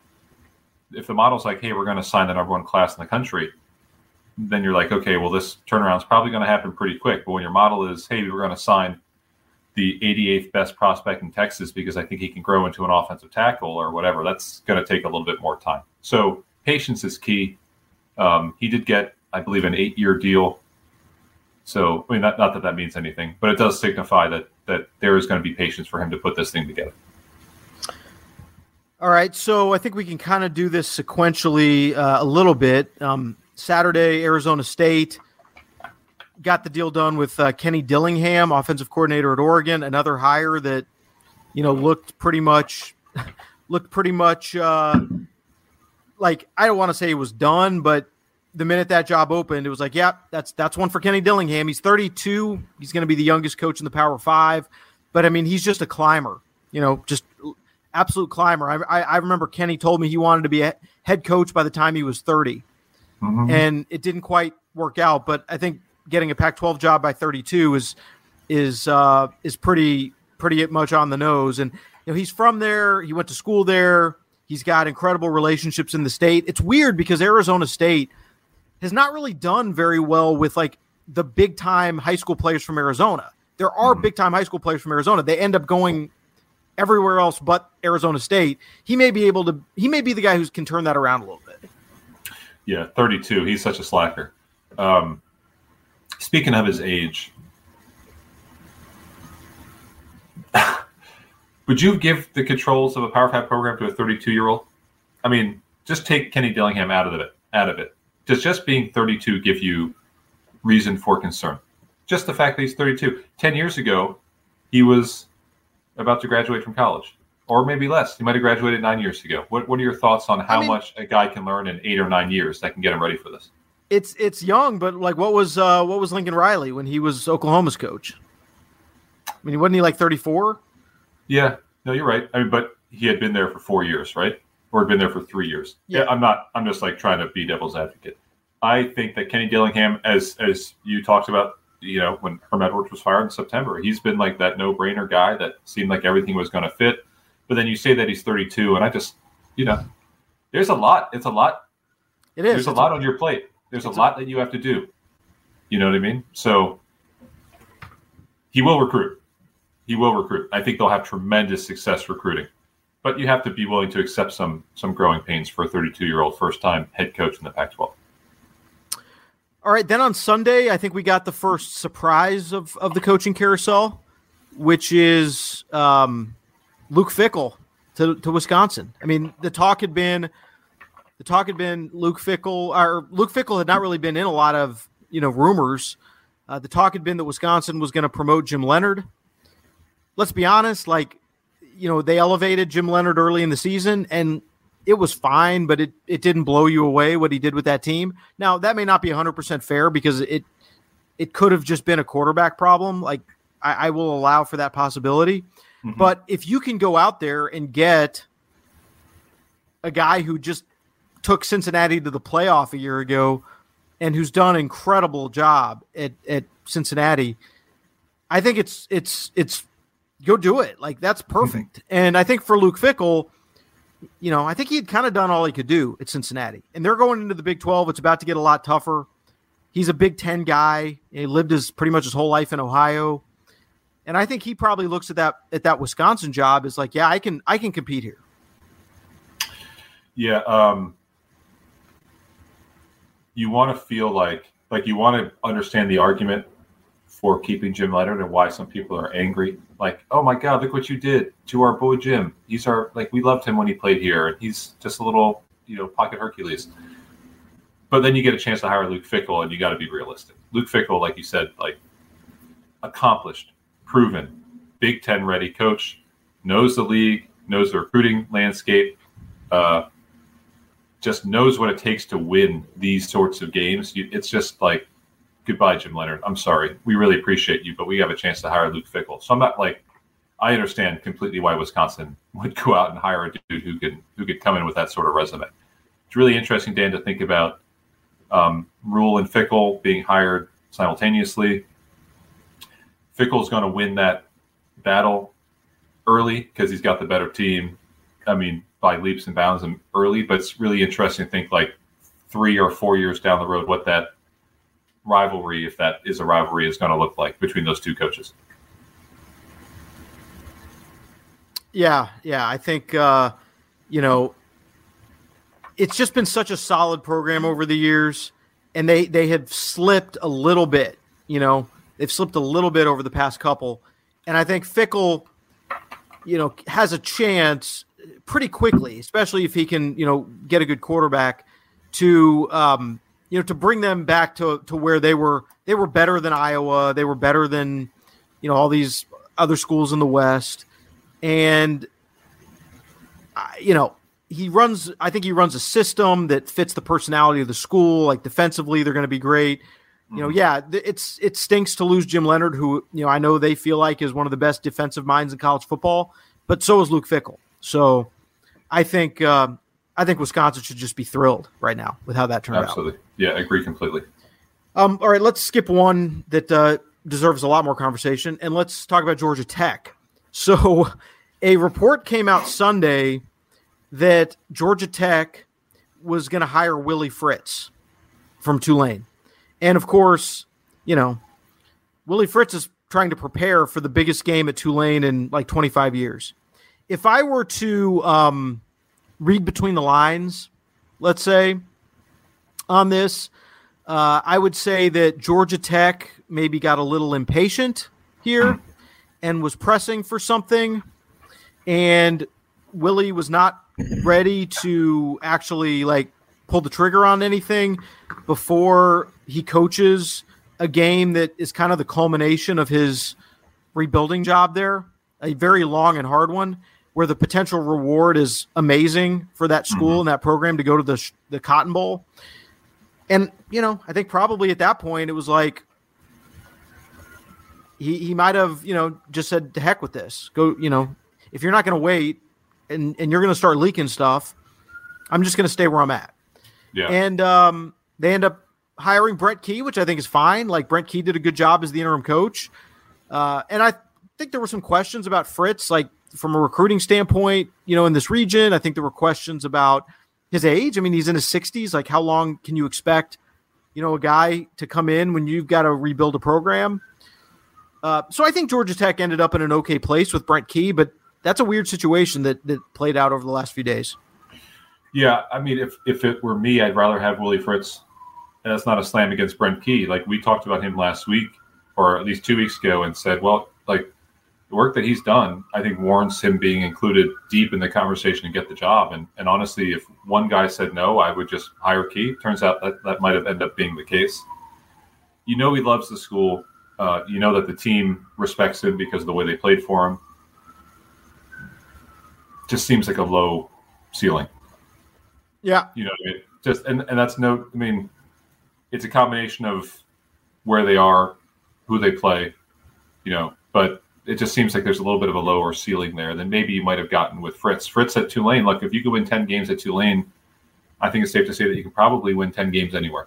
– if the model's like, hey, we're going to sign the number one class in the country, then you're like, okay, well, this turnaround is probably going to happen pretty quick. But when your model is, hey, we're going to sign the 88th best prospect in Texas because I think he can grow into an offensive tackle or whatever, that's going to take a little bit more time. So patience is key. He did get, I believe, an 8-year deal. So, not that means anything, but it does signify that there is going to be patience for him to put this thing together. All right, so I think we can kind of do this sequentially a little bit. Saturday, Arizona State got the deal done with Kenny Dillingham, offensive coordinator at Oregon, another hire that, looked pretty much like, I don't want to say it was done, but the minute that job opened, it was like, yeah, that's one for Kenny Dillingham. He's 32. He's going to be the youngest coach in the Power 5. But, he's just a climber, just absolute climber. I remember Kenny told me he wanted to be a head coach by the time he was 30. Mm-hmm. And it didn't quite work out. But I think getting a Pac-12 job by 32 is pretty much on the nose. And, he's from there. He went to school there. He's got incredible relationships in the state. It's weird because Arizona State has not really done very well with like the big time high school players from Arizona. There are big time high school players from Arizona. They end up going everywhere else but Arizona State. He may be the guy who can turn that around a little bit. Yeah, 32. He's such a slacker. Speaking of his age, would you give the controls of a Power 5 program to a 32-year-old? Just take Kenny Dillingham out of it. Does just being 32 give you reason for concern? Just the fact that he's 32. 10 years ago, he was about to graduate from college, or maybe less. He might have graduated 9 years ago. What are your thoughts on how much a guy can learn in 8 or 9 years that can get him ready for this? It's young, but like what was Lincoln Riley when he was Oklahoma's coach? Wasn't he like 34? Yeah, no, you're right. But he had been there for 4 years, right? Or had been there for 3 years. Yeah, I'm just like trying to be devil's advocate. I think that Kenny Dillingham, as you talked about, when Herm Edwards was fired in September. He's been like that no-brainer guy that seemed like everything was going to fit. But then you say that he's 32, and I just, there's a lot. It's a lot. It is. There's a lot on your plate. There's a lot that you have to do. You know what I mean? So he will recruit. I think they'll have tremendous success recruiting. But you have to be willing to accept some growing pains for a 32-year-old first-time head coach in the Pac-12. All right, then on Sunday, I think we got the first surprise of the coaching carousel, which is Luke Fickell to Wisconsin. I mean, the talk had been Luke Fickell, or Luke Fickell had not really been in a lot of rumors. The talk had been that Wisconsin was going to promote Jim Leonhard. Let's be honest, they elevated Jim Leonhard early in the season, and it was fine, but it didn't blow you away what he did with that team. Now, that may not be 100% fair because it could have just been a quarterback problem. I will allow for that possibility. Mm-hmm. But if you can go out there and get a guy who just took Cincinnati to the playoff a year ago and who's done an incredible job at Cincinnati, I think it's go do it. That's perfect. Mm-hmm. And I think for Luke Fickell, I think he had kind of done all he could do at Cincinnati. And they're going into the Big 12. It's about to get a lot tougher. He's a Big 10 guy. He lived pretty much his whole life in Ohio. And I think he probably looks at that Wisconsin job as I can compete here. Yeah. You want to feel like you want to understand the argument for keeping Jim Leonhard and why some people are angry. Oh my God, look what you did to our boy Jim. He's we loved him when he played here, and he's just a little, pocket Hercules. But then you get a chance to hire Luke Fickell, and you got to be realistic. Luke Fickell, like you said, accomplished, proven, Big Ten ready coach, knows the league, knows the recruiting landscape, just knows what it takes to win these sorts of games. It's just goodbye, Jim Leonhard. I'm sorry. We really appreciate you, but we have a chance to hire Luke Fickell. So I'm not I understand completely why Wisconsin would go out and hire a dude who could come in with that sort of resume. It's really interesting, Dan, to think about Rule and Fickell being hired simultaneously. Fickell's going to win that battle early because he's got the better team. I mean, by leaps and bounds and early, but it's really interesting to think 3 or 4 years down the road what that rivalry, if that is a rivalry, is going to look like between those two coaches. Yeah. I think, it's just been such a solid program over the years, and they have slipped a little bit, they've slipped a little bit over the past couple. And I think Fickell, has a chance pretty quickly, especially if he can, get a good quarterback to bring them back to where they were better than Iowa. They were better than, all these other schools in the West. And, he runs a system that fits the personality of the school. Defensively, they're going to be great. It stinks to lose Jim Leonhard, who, I know they feel like is one of the best defensive minds in college football, but so is Luke Fickell. So I think Wisconsin should just be thrilled right now with how that turned out. Absolutely. Yeah, I agree completely. All right, let's skip one that deserves a lot more conversation, and let's talk about Georgia Tech. So a report came out Sunday that Georgia Tech was going to hire Willie Fritz from Tulane. And, of course, Willie Fritz is trying to prepare for the biggest game at Tulane in 25 years. If I were to read between the lines, let's say, on this, I would say that Georgia Tech maybe got a little impatient here and was pressing for something, and Willie was not ready to actually pull the trigger on anything before he coaches a game that is kind of the culmination of his rebuilding job there, a very long and hard one, where the potential reward is amazing for that school and that program to go to the Cotton Bowl. And, I think probably at that point it was he might have, just said, to heck with this. Go, if you're not going to wait and you're going to start leaking stuff, I'm just going to stay where I'm at. Yeah. And they end up hiring Brent Key, which I think is fine. Like Brent Key did a good job as the interim coach. And I think there were some questions about Fritz, like from a recruiting standpoint, in this region. I think there were questions about his age. I mean, he's in his 60s. Like, how long can you expect, a guy to come in when you've got to rebuild a program? So I think Georgia Tech ended up in an okay place with Brent Key, but that's a weird situation that played out over the last few days. Yeah, I mean, if it were me, I'd rather have Willie Fritz. And that's not a slam against Brent Key. Like, we talked about him last week, or at least 2 weeks ago, and said, well, like, the work that he's done, I think, warrants him being included deep in the conversation to get the job. And honestly, if one guy said no, I would just hire Key. Turns out that might have ended up being the case. He loves the school. That the team respects him because of the way they played for him. Just seems like a low ceiling. Yeah. It's a combination of where they are, who they play, but it just seems like there's a little bit of a lower ceiling there than maybe you might have gotten with Fritz. Fritz at Tulane, look, if you could win 10 games at Tulane, I think it's safe to say that you can probably win 10 games anywhere.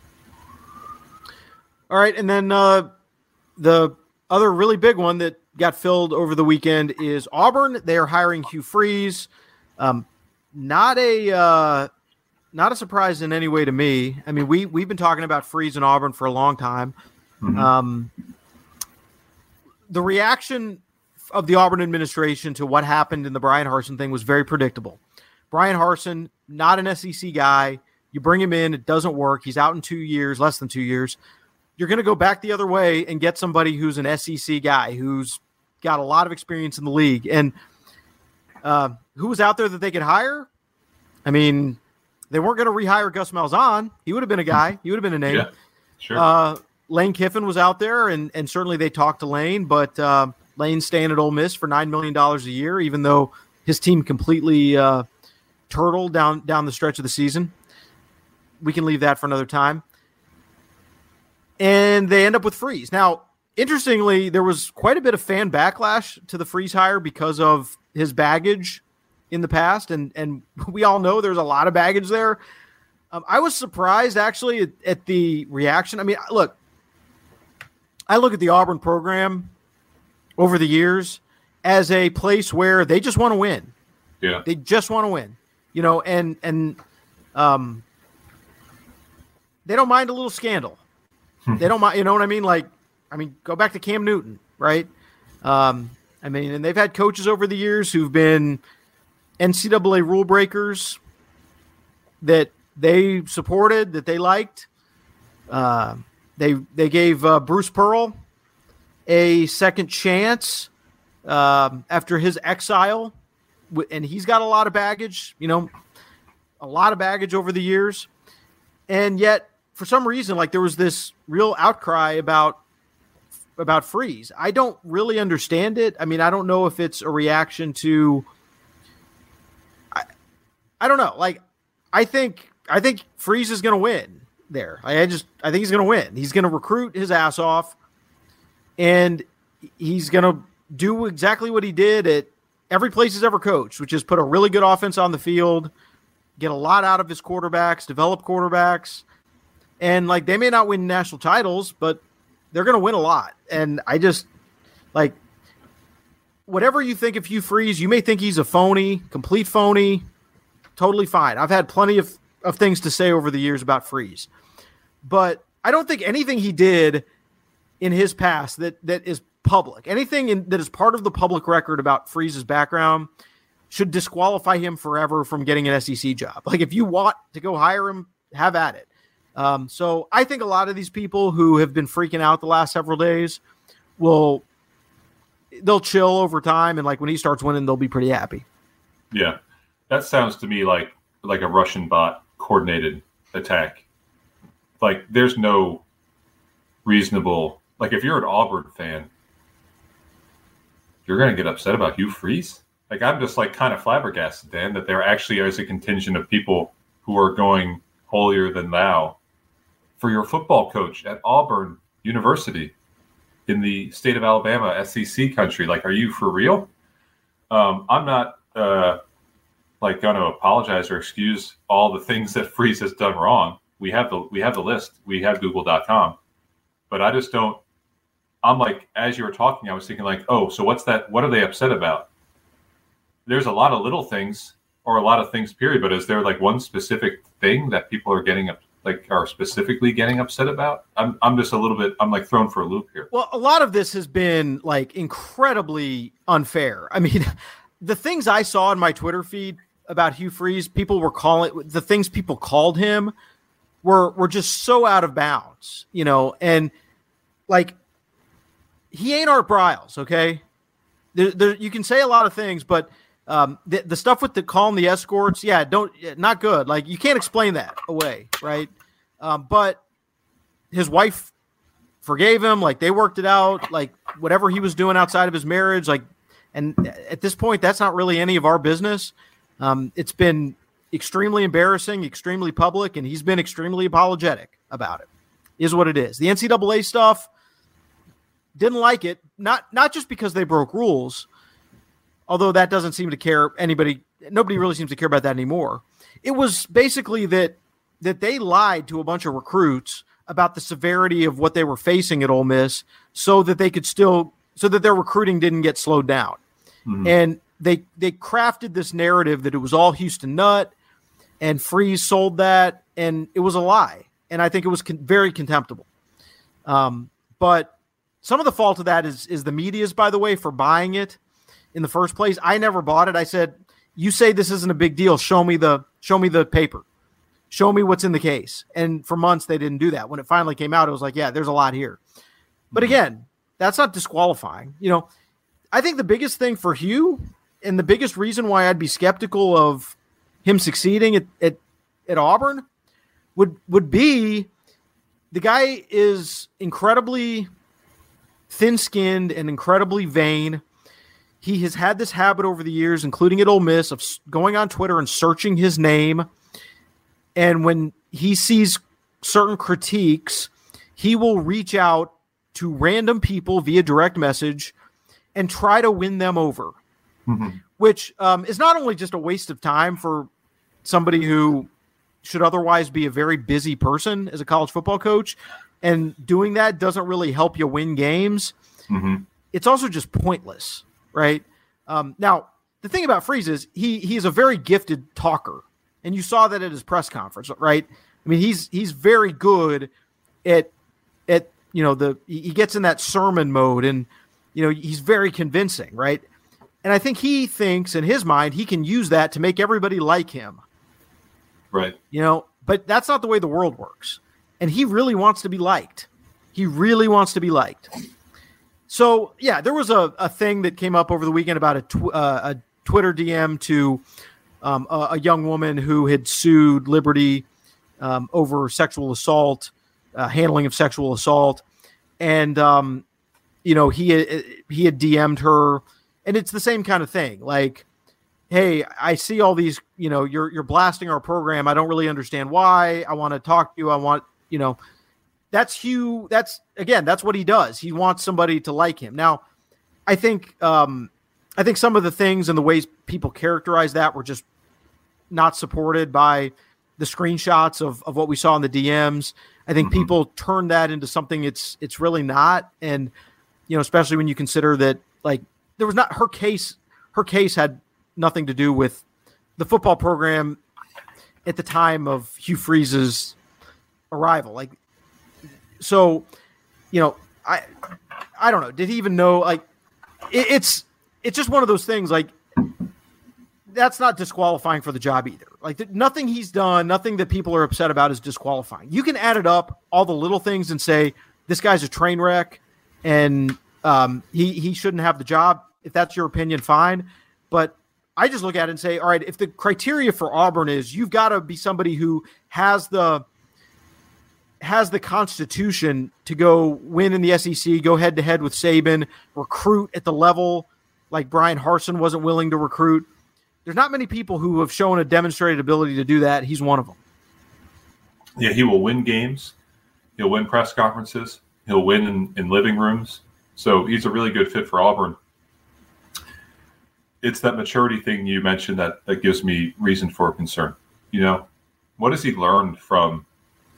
All right, and then the other really big one that got filled over the weekend is Auburn. They are hiring Hugh Freeze. Not a surprise in any way to me. I mean, we've been talking about Freeze and Auburn for a long time. Mm-hmm. The reaction of the Auburn administration to what happened in the Brian Harsin thing was very predictable. Brian Harsin, not an SEC guy. You bring him in, it doesn't work. He's out in 2 years, less than 2 years. You're going to go back the other way and get somebody who's an SEC guy who's got a lot of experience in the league. And who was out there that they could hire? I mean, they weren't going to rehire Gus Malzahn. He would have been a guy. He would have been a name. Yeah, sure. Lane Kiffin was out there, and certainly they talked to Lane, but Lane's staying at Ole Miss for $9 million a year, even though his team completely turtled down the stretch of the season. We can leave that for another time. And they end up with Freeze. Now, interestingly, there was quite a bit of fan backlash to the Freeze hire because of his baggage in the past, and we all know there's a lot of baggage there. I was surprised, actually, at the reaction. I mean, look, I look at the Auburn program over the years as a place where they just want to win. Yeah. They just want to win, and they don't mind a little scandal. They don't mind, you know what I mean? Like, go back to Cam Newton, right? And they've had coaches over the years who've been NCAA rule breakers that they supported, that they liked. They gave Bruce Pearl a second chance after his exile, and he's got a lot of baggage, over the years. And yet, for some reason, like, there was this real outcry about Freeze. I don't really understand it. I mean, I don't know if it's a reaction to I don't know. Like, I think Freeze is going to win there. I think he's going to win. He's going to recruit his ass off, and he's going to do exactly what he did at every place he's ever coached, which is put a really good offense on the field, get a lot out of his quarterbacks, develop quarterbacks. And, like, they may not win national titles, but they're going to win a lot. And I just, like, whatever you think of Hugh Freeze, you may think he's a phony, complete phony, totally fine. I've had plenty of things to say over the years about Freeze. But I don't think anything he did in his past that is public, anything that is part of the public record about Freeze's background should disqualify him forever from getting an SEC job. Like, if you want to go hire him, have at it. So I think a lot of these people who have been freaking out the last several days they'll chill over time. And, like, when he starts winning, they'll be pretty happy. Yeah. That sounds to me like a Russian bot coordinated attack. Like, there's no reasonable, like, if you're an Auburn fan, you're going to get upset about Hugh Freeze. Like, I'm just, like, kind of flabbergasted, Dan, that there actually is a contingent of people who are going holier than thou for your football coach at Auburn University in the state of Alabama, SEC country. Like, are you for real? I'm not going to apologize or excuse all the things that Freeze has done wrong. We have the list. We have Google.com. But I just don't. I'm like, as you were talking, I was thinking like, oh, so what's that? What are they upset about? There's a lot of little things, or a lot of things, period. But is there like one specific thing that people are are specifically getting upset about? I'm just a little bit. I'm like thrown for a loop here. Well, a lot of this has been like incredibly unfair. I mean, the things I saw in my Twitter feed about Hugh Freeze, people were calling the things people called him were just so out of bounds, and like he ain't Art Briles, okay? You can say a lot of things, but the stuff with calling the escorts, not good. Like you can't explain that away, right? But his wife forgave him, like they worked it out, like whatever he was doing outside of his marriage, like, and at this point, that's not really any of our business. It's been extremely embarrassing, extremely public, and he's been extremely apologetic about it. Is what it is. The NCAA stuff, didn't like it, not just because they broke rules, although that doesn't seem to care anybody. Nobody really seems to care about that anymore. It was basically that they lied to a bunch of recruits about the severity of what they were facing at Ole Miss, so that their recruiting didn't get slowed down. Mm-hmm. And they crafted this narrative that it was all Houston Nutt, and Freeze sold that, and it was a lie. And I think it was very contemptible. But some of the fault of that is the media's, by the way, for buying it in the first place. I never bought it. I said, you say this isn't a big deal. Show me the paper. Show me what's in the case. And for months, they didn't do that. When it finally came out, it was like, yeah, there's a lot here. But again, that's not disqualifying. I think the biggest thing for Hugh, and the biggest reason why I'd be skeptical of him succeeding at Auburn would be the guy is incredibly thin-skinned and incredibly vain. He has had this habit over the years, including at Ole Miss, of going on Twitter and searching his name. And when he sees certain critiques, he will reach out to random people via direct message and try to win them over, which is not only just a waste of time for somebody who should otherwise be a very busy person as a college football coach, and doing that doesn't really help you win games. Mm-hmm. It's also just pointless, right? Now, the thing about Freeze is he is a very gifted talker, and you saw that at his press conference, right? I mean, he's very good at he gets in that sermon mode, and he's very convincing, right? And I think he thinks in his mind he can use that to make everybody like him. Right. But that's not the way the world works. And he really wants to be liked. He really wants to be liked. So, yeah, there was a thing that came up over the weekend about a Twitter DM to a young woman who had sued Liberty over sexual assault, handling of sexual assault. And, he had DM'd her. And it's the same kind of thing. Like, hey, I see all these, you're blasting our program. I don't really understand why. I want to talk to you. I want, that's Hugh. That's what he does. He wants somebody to like him. Now, I think some of the things and the ways people characterize that were just not supported by the screenshots of what we saw in the DMs. I think people turned that into something it's really not. And, especially when you consider that, like, there was not her case had nothing to do with the football program at the time of Hugh Freeze's arrival. Like, so, I don't know. Did he even know? Like, it's just one of those things. Like, that's not disqualifying for the job either. Like, nothing he's done, nothing that people are upset about is disqualifying. You can add it up, all the little things, and say this guy's a train wreck, and he shouldn't have the job. If that's your opinion, fine. But I just look at it and say, all right, if the criteria for Auburn is you've got to be somebody who has the constitution to go win in the SEC, go head to head with Saban, recruit at the level like Brian Harsin wasn't willing to recruit. There's not many people who have shown a demonstrated ability to do that. He's one of them. Yeah, he will win games. He'll win press conferences. He'll win in living rooms. So he's a really good fit for Auburn. It's that maturity thing you mentioned that gives me reason for concern. What has he learned from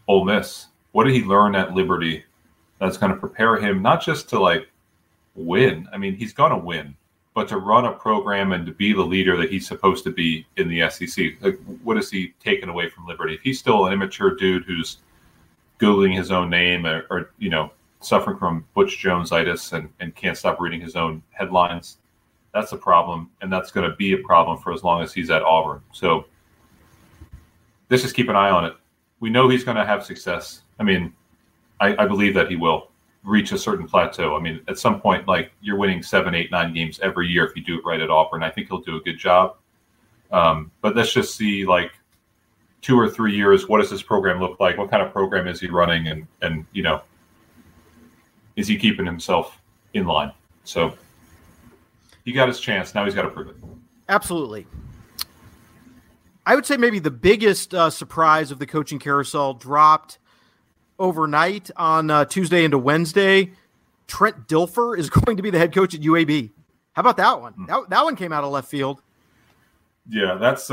Ole Miss? What did he learn at Liberty that's going to prepare him not just to like win? I mean, he's going to win, but to run a program and to be the leader that he's supposed to be in the SEC. Like, what is he taken away from Liberty? If he's still an immature dude who's Googling his own name or suffering from Butch Jones-itis and can't stop reading his own headlines, that's a problem, and that's going to be a problem for as long as he's at Auburn. So let's just keep an eye on it. We know he's going to have success. I mean, I believe that he will reach a certain plateau. I mean, at some point, like, you're winning 7, 8, 9 games every year if you do it right at Auburn. I think he'll do a good job. But let's just see, like, 2 or 3 years, what does this program look like? What kind of program is he running? And is he keeping himself in line? So he got his chance. Now he's got to prove it. Absolutely. I would say maybe the biggest surprise of the coaching carousel dropped overnight on Tuesday into Wednesday. Trent Dilfer is going to be the head coach at UAB. How about that one? That one came out of left field. Yeah, that's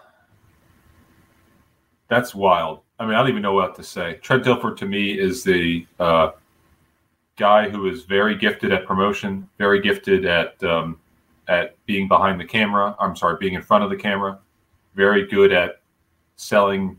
wild. I mean, I don't even know what to say. Trent Dilfer to me is the guy who is very gifted at promotion, very gifted at being behind the camera. Being in front of the camera. Very good at selling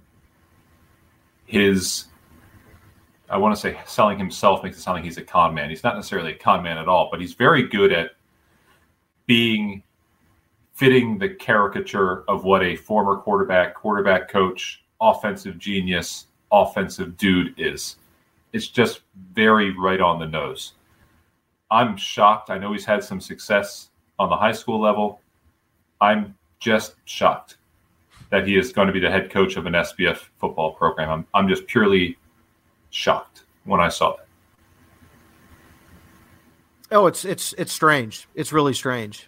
selling himself makes it sound like he's a con man. He's not necessarily a con man at all, but he's very good at fitting the caricature of what a former quarterback coach, offensive genius, offensive dude is. It's just very right on the nose. I'm shocked. I know he's had some success on the high school level. I'm just shocked that he is going to be the head coach of an SBF football program. I'm just purely shocked when I saw that. Oh, it's strange. It's really strange.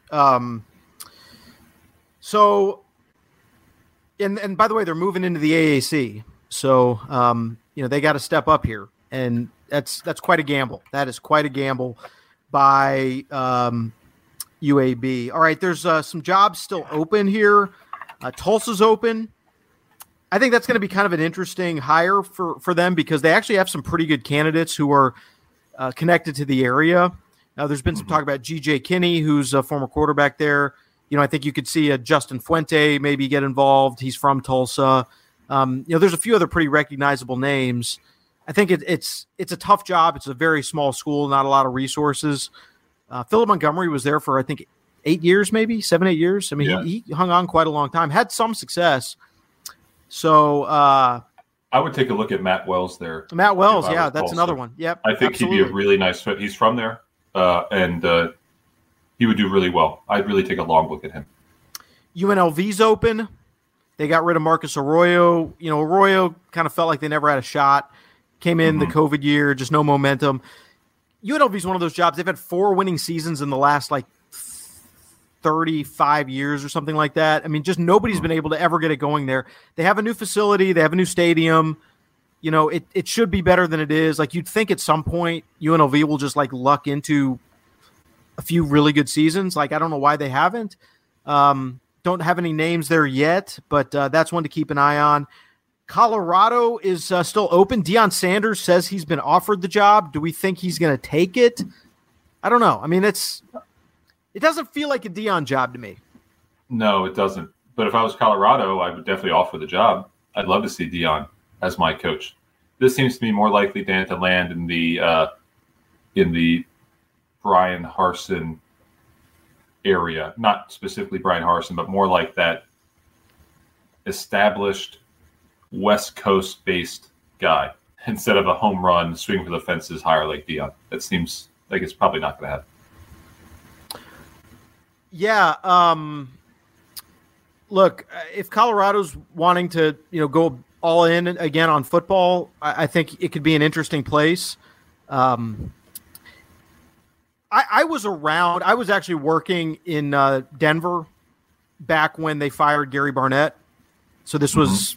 So, and by the way, they're moving into the AAC. So, they got to step up here, and that's quite a gamble. That is quite a gamble by UAB. All right, there's some jobs still open here. Tulsa's open. I think that's going to be kind of an interesting hire for them because they actually have some pretty good candidates who are connected to the area. Now, there's been some talk about G.J. Kinney, who's a former quarterback there. I think you could see a Justin Fuente maybe get involved. He's from Tulsa. There's a few other pretty recognizable names. I think it's a tough job. It's a very small school, not a lot of resources. Philip Montgomery was there for, I think, 8 years, maybe 7, 8 years. I mean, yeah. He hung on quite a long time, had some success. So I would take a look at Matt Wells there. Matt Wells, yeah, that's Tulsa. Another one. Yep, I think absolutely. He'd be a really nice fit. He's from there, and he would do really well. I'd really take a long look at him. UNLV's open. They got rid of Marcus Arroyo. Arroyo kind of felt like they never had a shot. Came in the COVID year, just no momentum. UNLV's one of those jobs. They've had 4 winning seasons in the last 35 years or something like that. I mean, just nobody's been able to ever get it going there. They have a new facility. They have a new stadium. It should be better than it is. Like, you'd think at some point UNLV will just luck into a few really good seasons. I don't know why they haven't. Don't have any names there yet, but that's one to keep an eye on. Colorado is still open. Deion Sanders says he's been offered the job. Do we think he's going to take it? I don't know. I mean, it doesn't feel like a Deion job to me. No, it doesn't. But if I was Colorado, I would definitely offer the job. I'd love to see Deion as my coach. This seems to me more likely to land in the Brian Harsin area. Not specifically Brian Harsin, but more like that established West Coast-based guy instead of a home run swing for the fences hire like Deion. That seems like it's probably not going to happen. Yeah. Look, if Colorado's wanting to, go all in again on football, I think it could be an interesting place. I was around. I was actually working in Denver back when they fired Gary Barnett. So this was,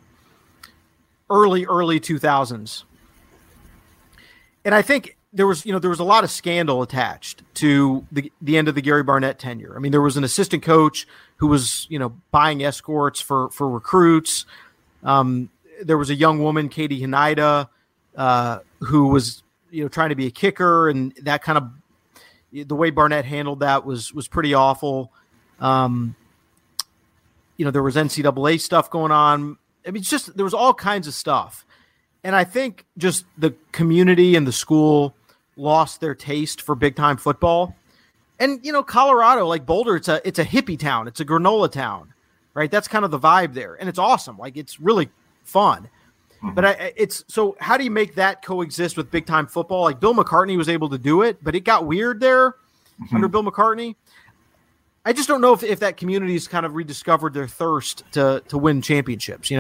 early 2000s. And I think there was a lot of scandal attached to the end of the Gary Barnett tenure. I mean, there was an assistant coach who was, buying escorts for recruits. there was a young woman, Katie Hanida, who was trying to be a kicker, and that kind of the way Barnett handled that was pretty awful. There was NCAA stuff going on. I mean, there was all kinds of stuff. And I think just the community and the school lost their taste for big time football. And, Colorado, like Boulder, it's a hippie town. It's a granola town, right? That's kind of the vibe there. And it's awesome. Like, it's really fun. Mm-hmm. But so how do you make that coexist with big time football? Like Bill McCartney was able to do it, but it got weird there under Bill McCartney. I just don't know if that community's kind of rediscovered their thirst to win championships,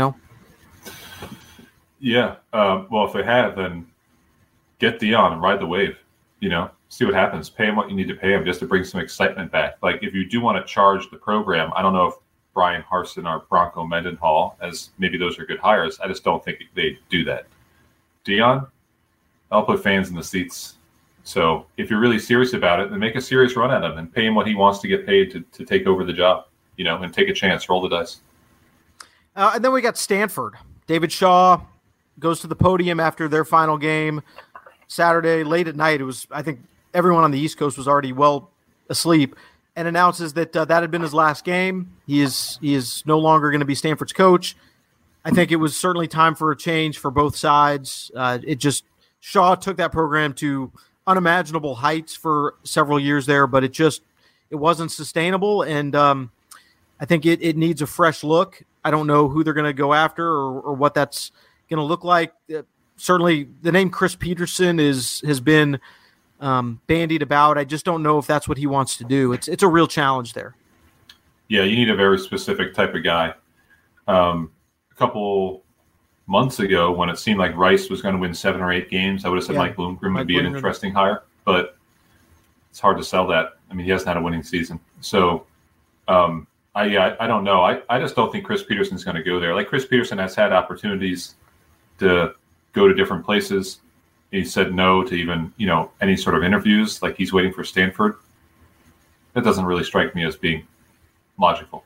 Yeah. Well, if they have, then get Deion and ride the wave, see what happens. Pay him what you need to pay him just to bring some excitement back. Like if you do want to charge the program, I don't know if Brian Harsin or Bronco Mendenhall, as maybe those are good hires. I just don't think they do that. Deion, I'll put fans in the seats. So if you're really serious about it, then make a serious run at him and pay him what he wants to get paid to take over the job, and take a chance, roll the dice. And then we got Stanford. David Shaw goes to the podium after their final game Saturday late at night. It was, I think everyone on the East Coast was already well asleep, and announces that that had been his last game. He is no longer going to be Stanford's coach. I think it was certainly time for a change for both sides. Shaw took that program to unimaginable heights for several years there, but it wasn't sustainable. And I think it needs a fresh look. I don't know who they're going to go after or what that's going to look like. Certainly the name Chris Peterson has been bandied about. I just don't know if that's what he wants to do. It's a real challenge there. Yeah, you need a very specific type of guy. A couple months ago, when it seemed like Rice was going to win 7 or 8 games, I would have said Mike Bloomgren would be an interesting hire, but it's hard to sell that. I mean, he hasn't had a winning season. So I don't know. I just don't think Chris Peterson's going to go there. Like Chris Peterson has had opportunities to go to different places. He said no to even, any sort of interviews, like he's waiting for Stanford. That doesn't really strike me as being logical.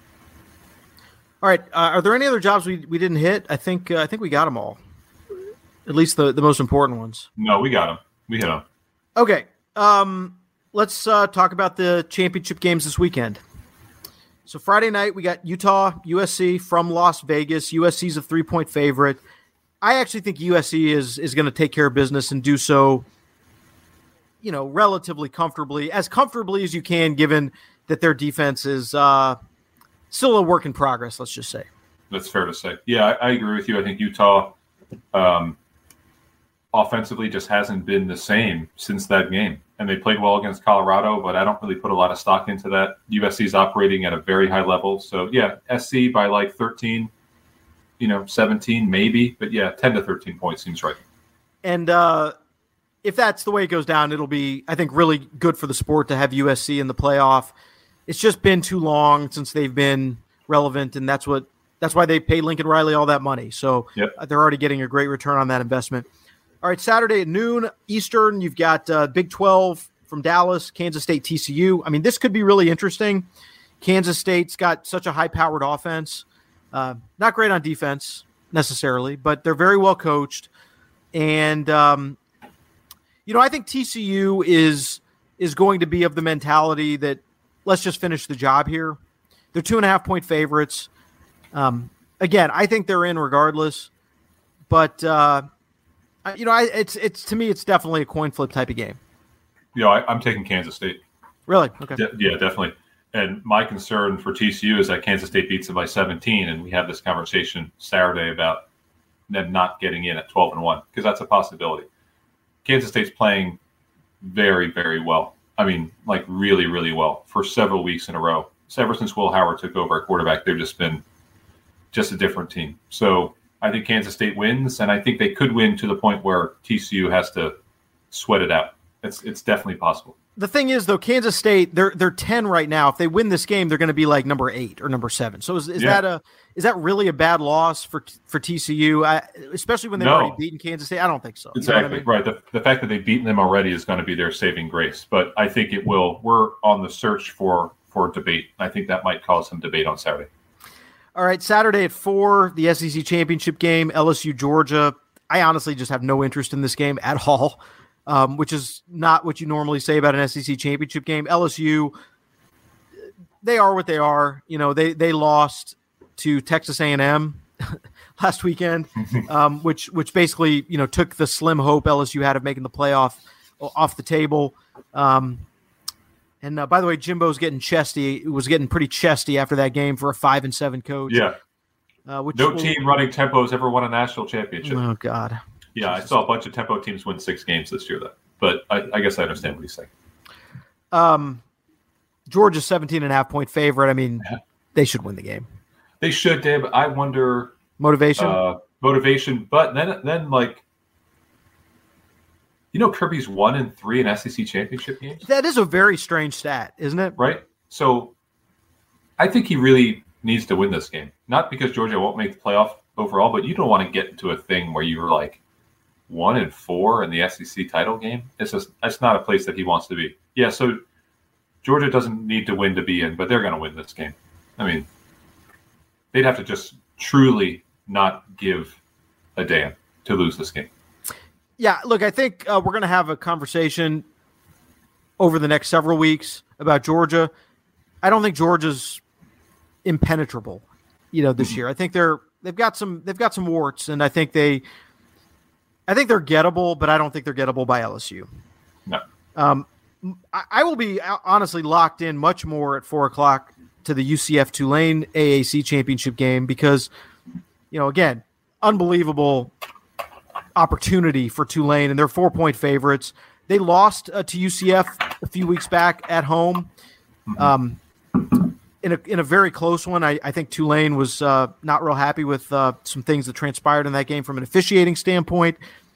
All right. Are there any other jobs we didn't hit? I think we got them all, at least the most important ones. No, we got them. We hit them. Okay. Let's talk about the championship games this weekend. So Friday night, we got Utah, USC from Las Vegas. USC's a 3-point favorite. I actually think USC is going to take care of business and do so, relatively comfortably as you can, given that their defense is still a work in progress, let's just say. That's fair to say. Yeah, I agree with you. I think Utah offensively just hasn't been the same since that game. And they played well against Colorado, but I don't really put a lot of stock into that. USC's operating at a very high level. So, yeah, SC by like 13, 17 maybe. But, yeah, 10 to 13 points seems right. And if that's the way it goes down, it'll be, I think, really good for the sport to have USC in the playoff. It's just been too long since they've been relevant, and that's why they pay Lincoln Riley all that money. So They're already getting a great return on that investment. All right, Saturday at noon Eastern, you've got Big 12 from Dallas, Kansas State, TCU. I mean, this could be really interesting. Kansas State's got such a high-powered offense. Not great on defense necessarily, but they're very well coached. And, I think TCU is going to be of the mentality that let's just finish the job here. They're 2.5-point favorites. Again, I think they're in regardless, but it's to me, it's definitely a coin flip type of game. I'm taking Kansas State. Really? Okay. Yeah, definitely. And my concern for TCU is that Kansas State beats them by 17, and we have this conversation Saturday about them not getting in at 12-1, because that's a possibility. Kansas State's playing very, very well. I mean, like really, really well for several weeks in a row. So ever since Will Howard took over at quarterback, they've just been just a different team. So I think Kansas State wins, and I think they could win to the point where TCU has to sweat it out. It's definitely possible. The thing is, though, Kansas State, they're 10 right now. If they win this game, they're going to be like number 8 or number 7. So is that really a bad loss for TCU, especially when they've already beaten Kansas State? I don't think so. Exactly. You know what I mean? Right. The fact that they've beaten them already is going to be their saving grace. But I think it will. We're on the search for debate. I think that might cause some debate on Saturday. All right, Saturday at 4, the SEC championship game, LSU Georgia. I honestly just have no interest in this game at all, which is not what you normally say about an SEC championship game. LSU, they are what they are. You know, they lost to Texas A&M last weekend, which basically, you know, took the slim hope LSU had of making the playoff off the table. And by the way, Jimbo's getting chesty. It was getting pretty chesty after that game for a 5-7 coach. Yeah. No team running tempo has ever won a national championship. Oh, God. Yeah, Jesus. I saw a bunch of tempo teams win 6 games this year, though. But I guess I understand what he's saying. Georgia's 17.5-point favorite. I mean, they should win the game. They should, Dave. I wonder motivation. But then like, you know, Kirby's 1-3 in SEC championship games. That is a very strange stat, isn't it? Right. So, I think he really needs to win this game. Not because Georgia won't make the playoff overall, but you don't want to get into a thing where you're like 1-4 in the SEC title game. That's not a place that he wants to be. Yeah. So Georgia doesn't need to win to be in, but they're going to win this game. I mean, they'd have to just truly not give a damn to lose this game. Yeah, look, I think we're going to have a conversation over the next several weeks about Georgia. I don't think Georgia's impenetrable, you know, this year. I think they've got some warts, and I think they're gettable, but I don't think they're gettable by LSU. No. I will be honestly locked in much more at 4:00 to the UCF Tulane AAC championship game because, you know, again, unbelievable opportunity for Tulane, and they're 4-point favorites. They lost to UCF a few weeks back at home in a very close one. I think Tulane was not real happy with some things that transpired in that game from an officiating standpoint.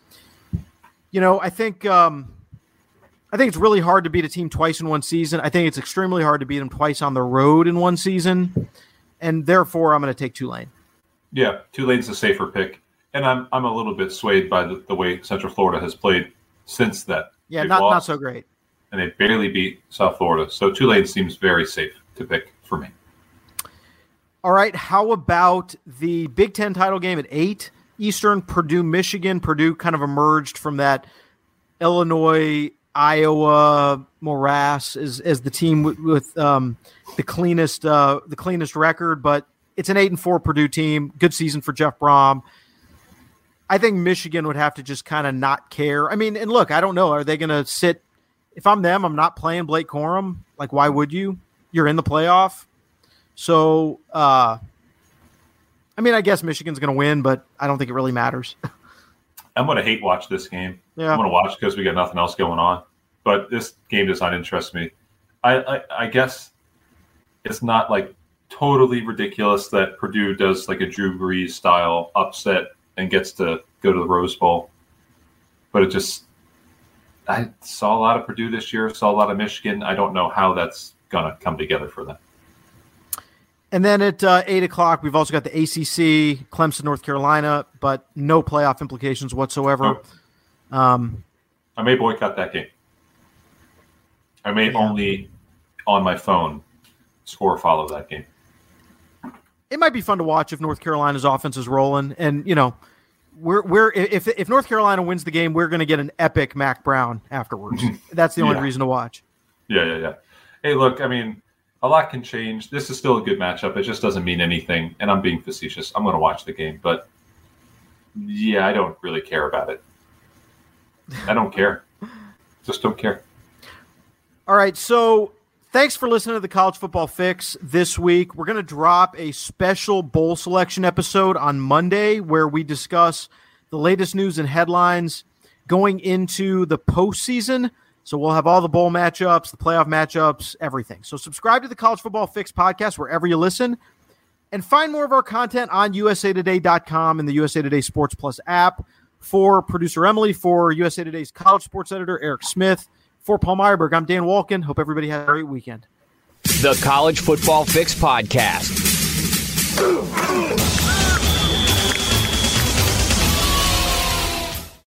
You know, I think it's really hard to beat a team twice in one season. I think it's extremely hard to beat them twice on the road in one season, and therefore I'm going to take Tulane. Yeah, Tulane's a safer pick. And I'm a little bit swayed by the way Central Florida has played since that. Yeah, not so great. And they barely beat South Florida. So Tulane seems very safe to pick for me. All right, how about the Big Ten title game at 8 Eastern, Purdue, Michigan. Purdue kind of emerged from that Illinois, Iowa morass as the team with the cleanest record, but it's an 8-4 Purdue team. Good season for Jeff Brom. I think Michigan would have to just kind of not care. I mean, and look, I don't know. Are they going to sit? If I'm them, I'm not playing Blake Corum. Like, why would you? You're in the playoff. So, I mean, I guess Michigan's going to win, but I don't think it really matters. I'm going to hate watch this game. Yeah. I'm going to watch because we got nothing else going on. But this game does not interest me. I guess it's not like totally ridiculous that Purdue does like a Drew Brees style upset and gets to go to the Rose Bowl. But I saw a lot of Purdue this year, saw a lot of Michigan. I don't know how that's going to come together for them. And then at 8:00, we've also got the ACC, Clemson, North Carolina, but no playoff implications whatsoever. Nope. I may boycott that game. I may only, on my phone, score follow that game. It might be fun to watch if North Carolina's offense is rolling, and you know, if North Carolina wins the game, we're going to get an epic Mac Brown afterwards. That's the only reason to watch. Yeah. Hey, look, I mean, a lot can change. This is still a good matchup. It just doesn't mean anything, and I'm being facetious. I'm going to watch the game, but yeah, I don't really care about it. I don't care. Just don't care. All right, so thanks for listening to the College Football Fix this week. We're going to drop a special bowl selection episode on Monday where we discuss the latest news and headlines going into the postseason. So we'll have all the bowl matchups, the playoff matchups, everything. So subscribe to the College Football Fix podcast wherever you listen, and find more of our content on usatoday.com and the USA Today Sports Plus app. For producer Emily, for USA Today's college sports editor Eric Smith, for Paul Meyerberg, I'm Dan Walken. Hope everybody has a great weekend. The College Football Fix podcast.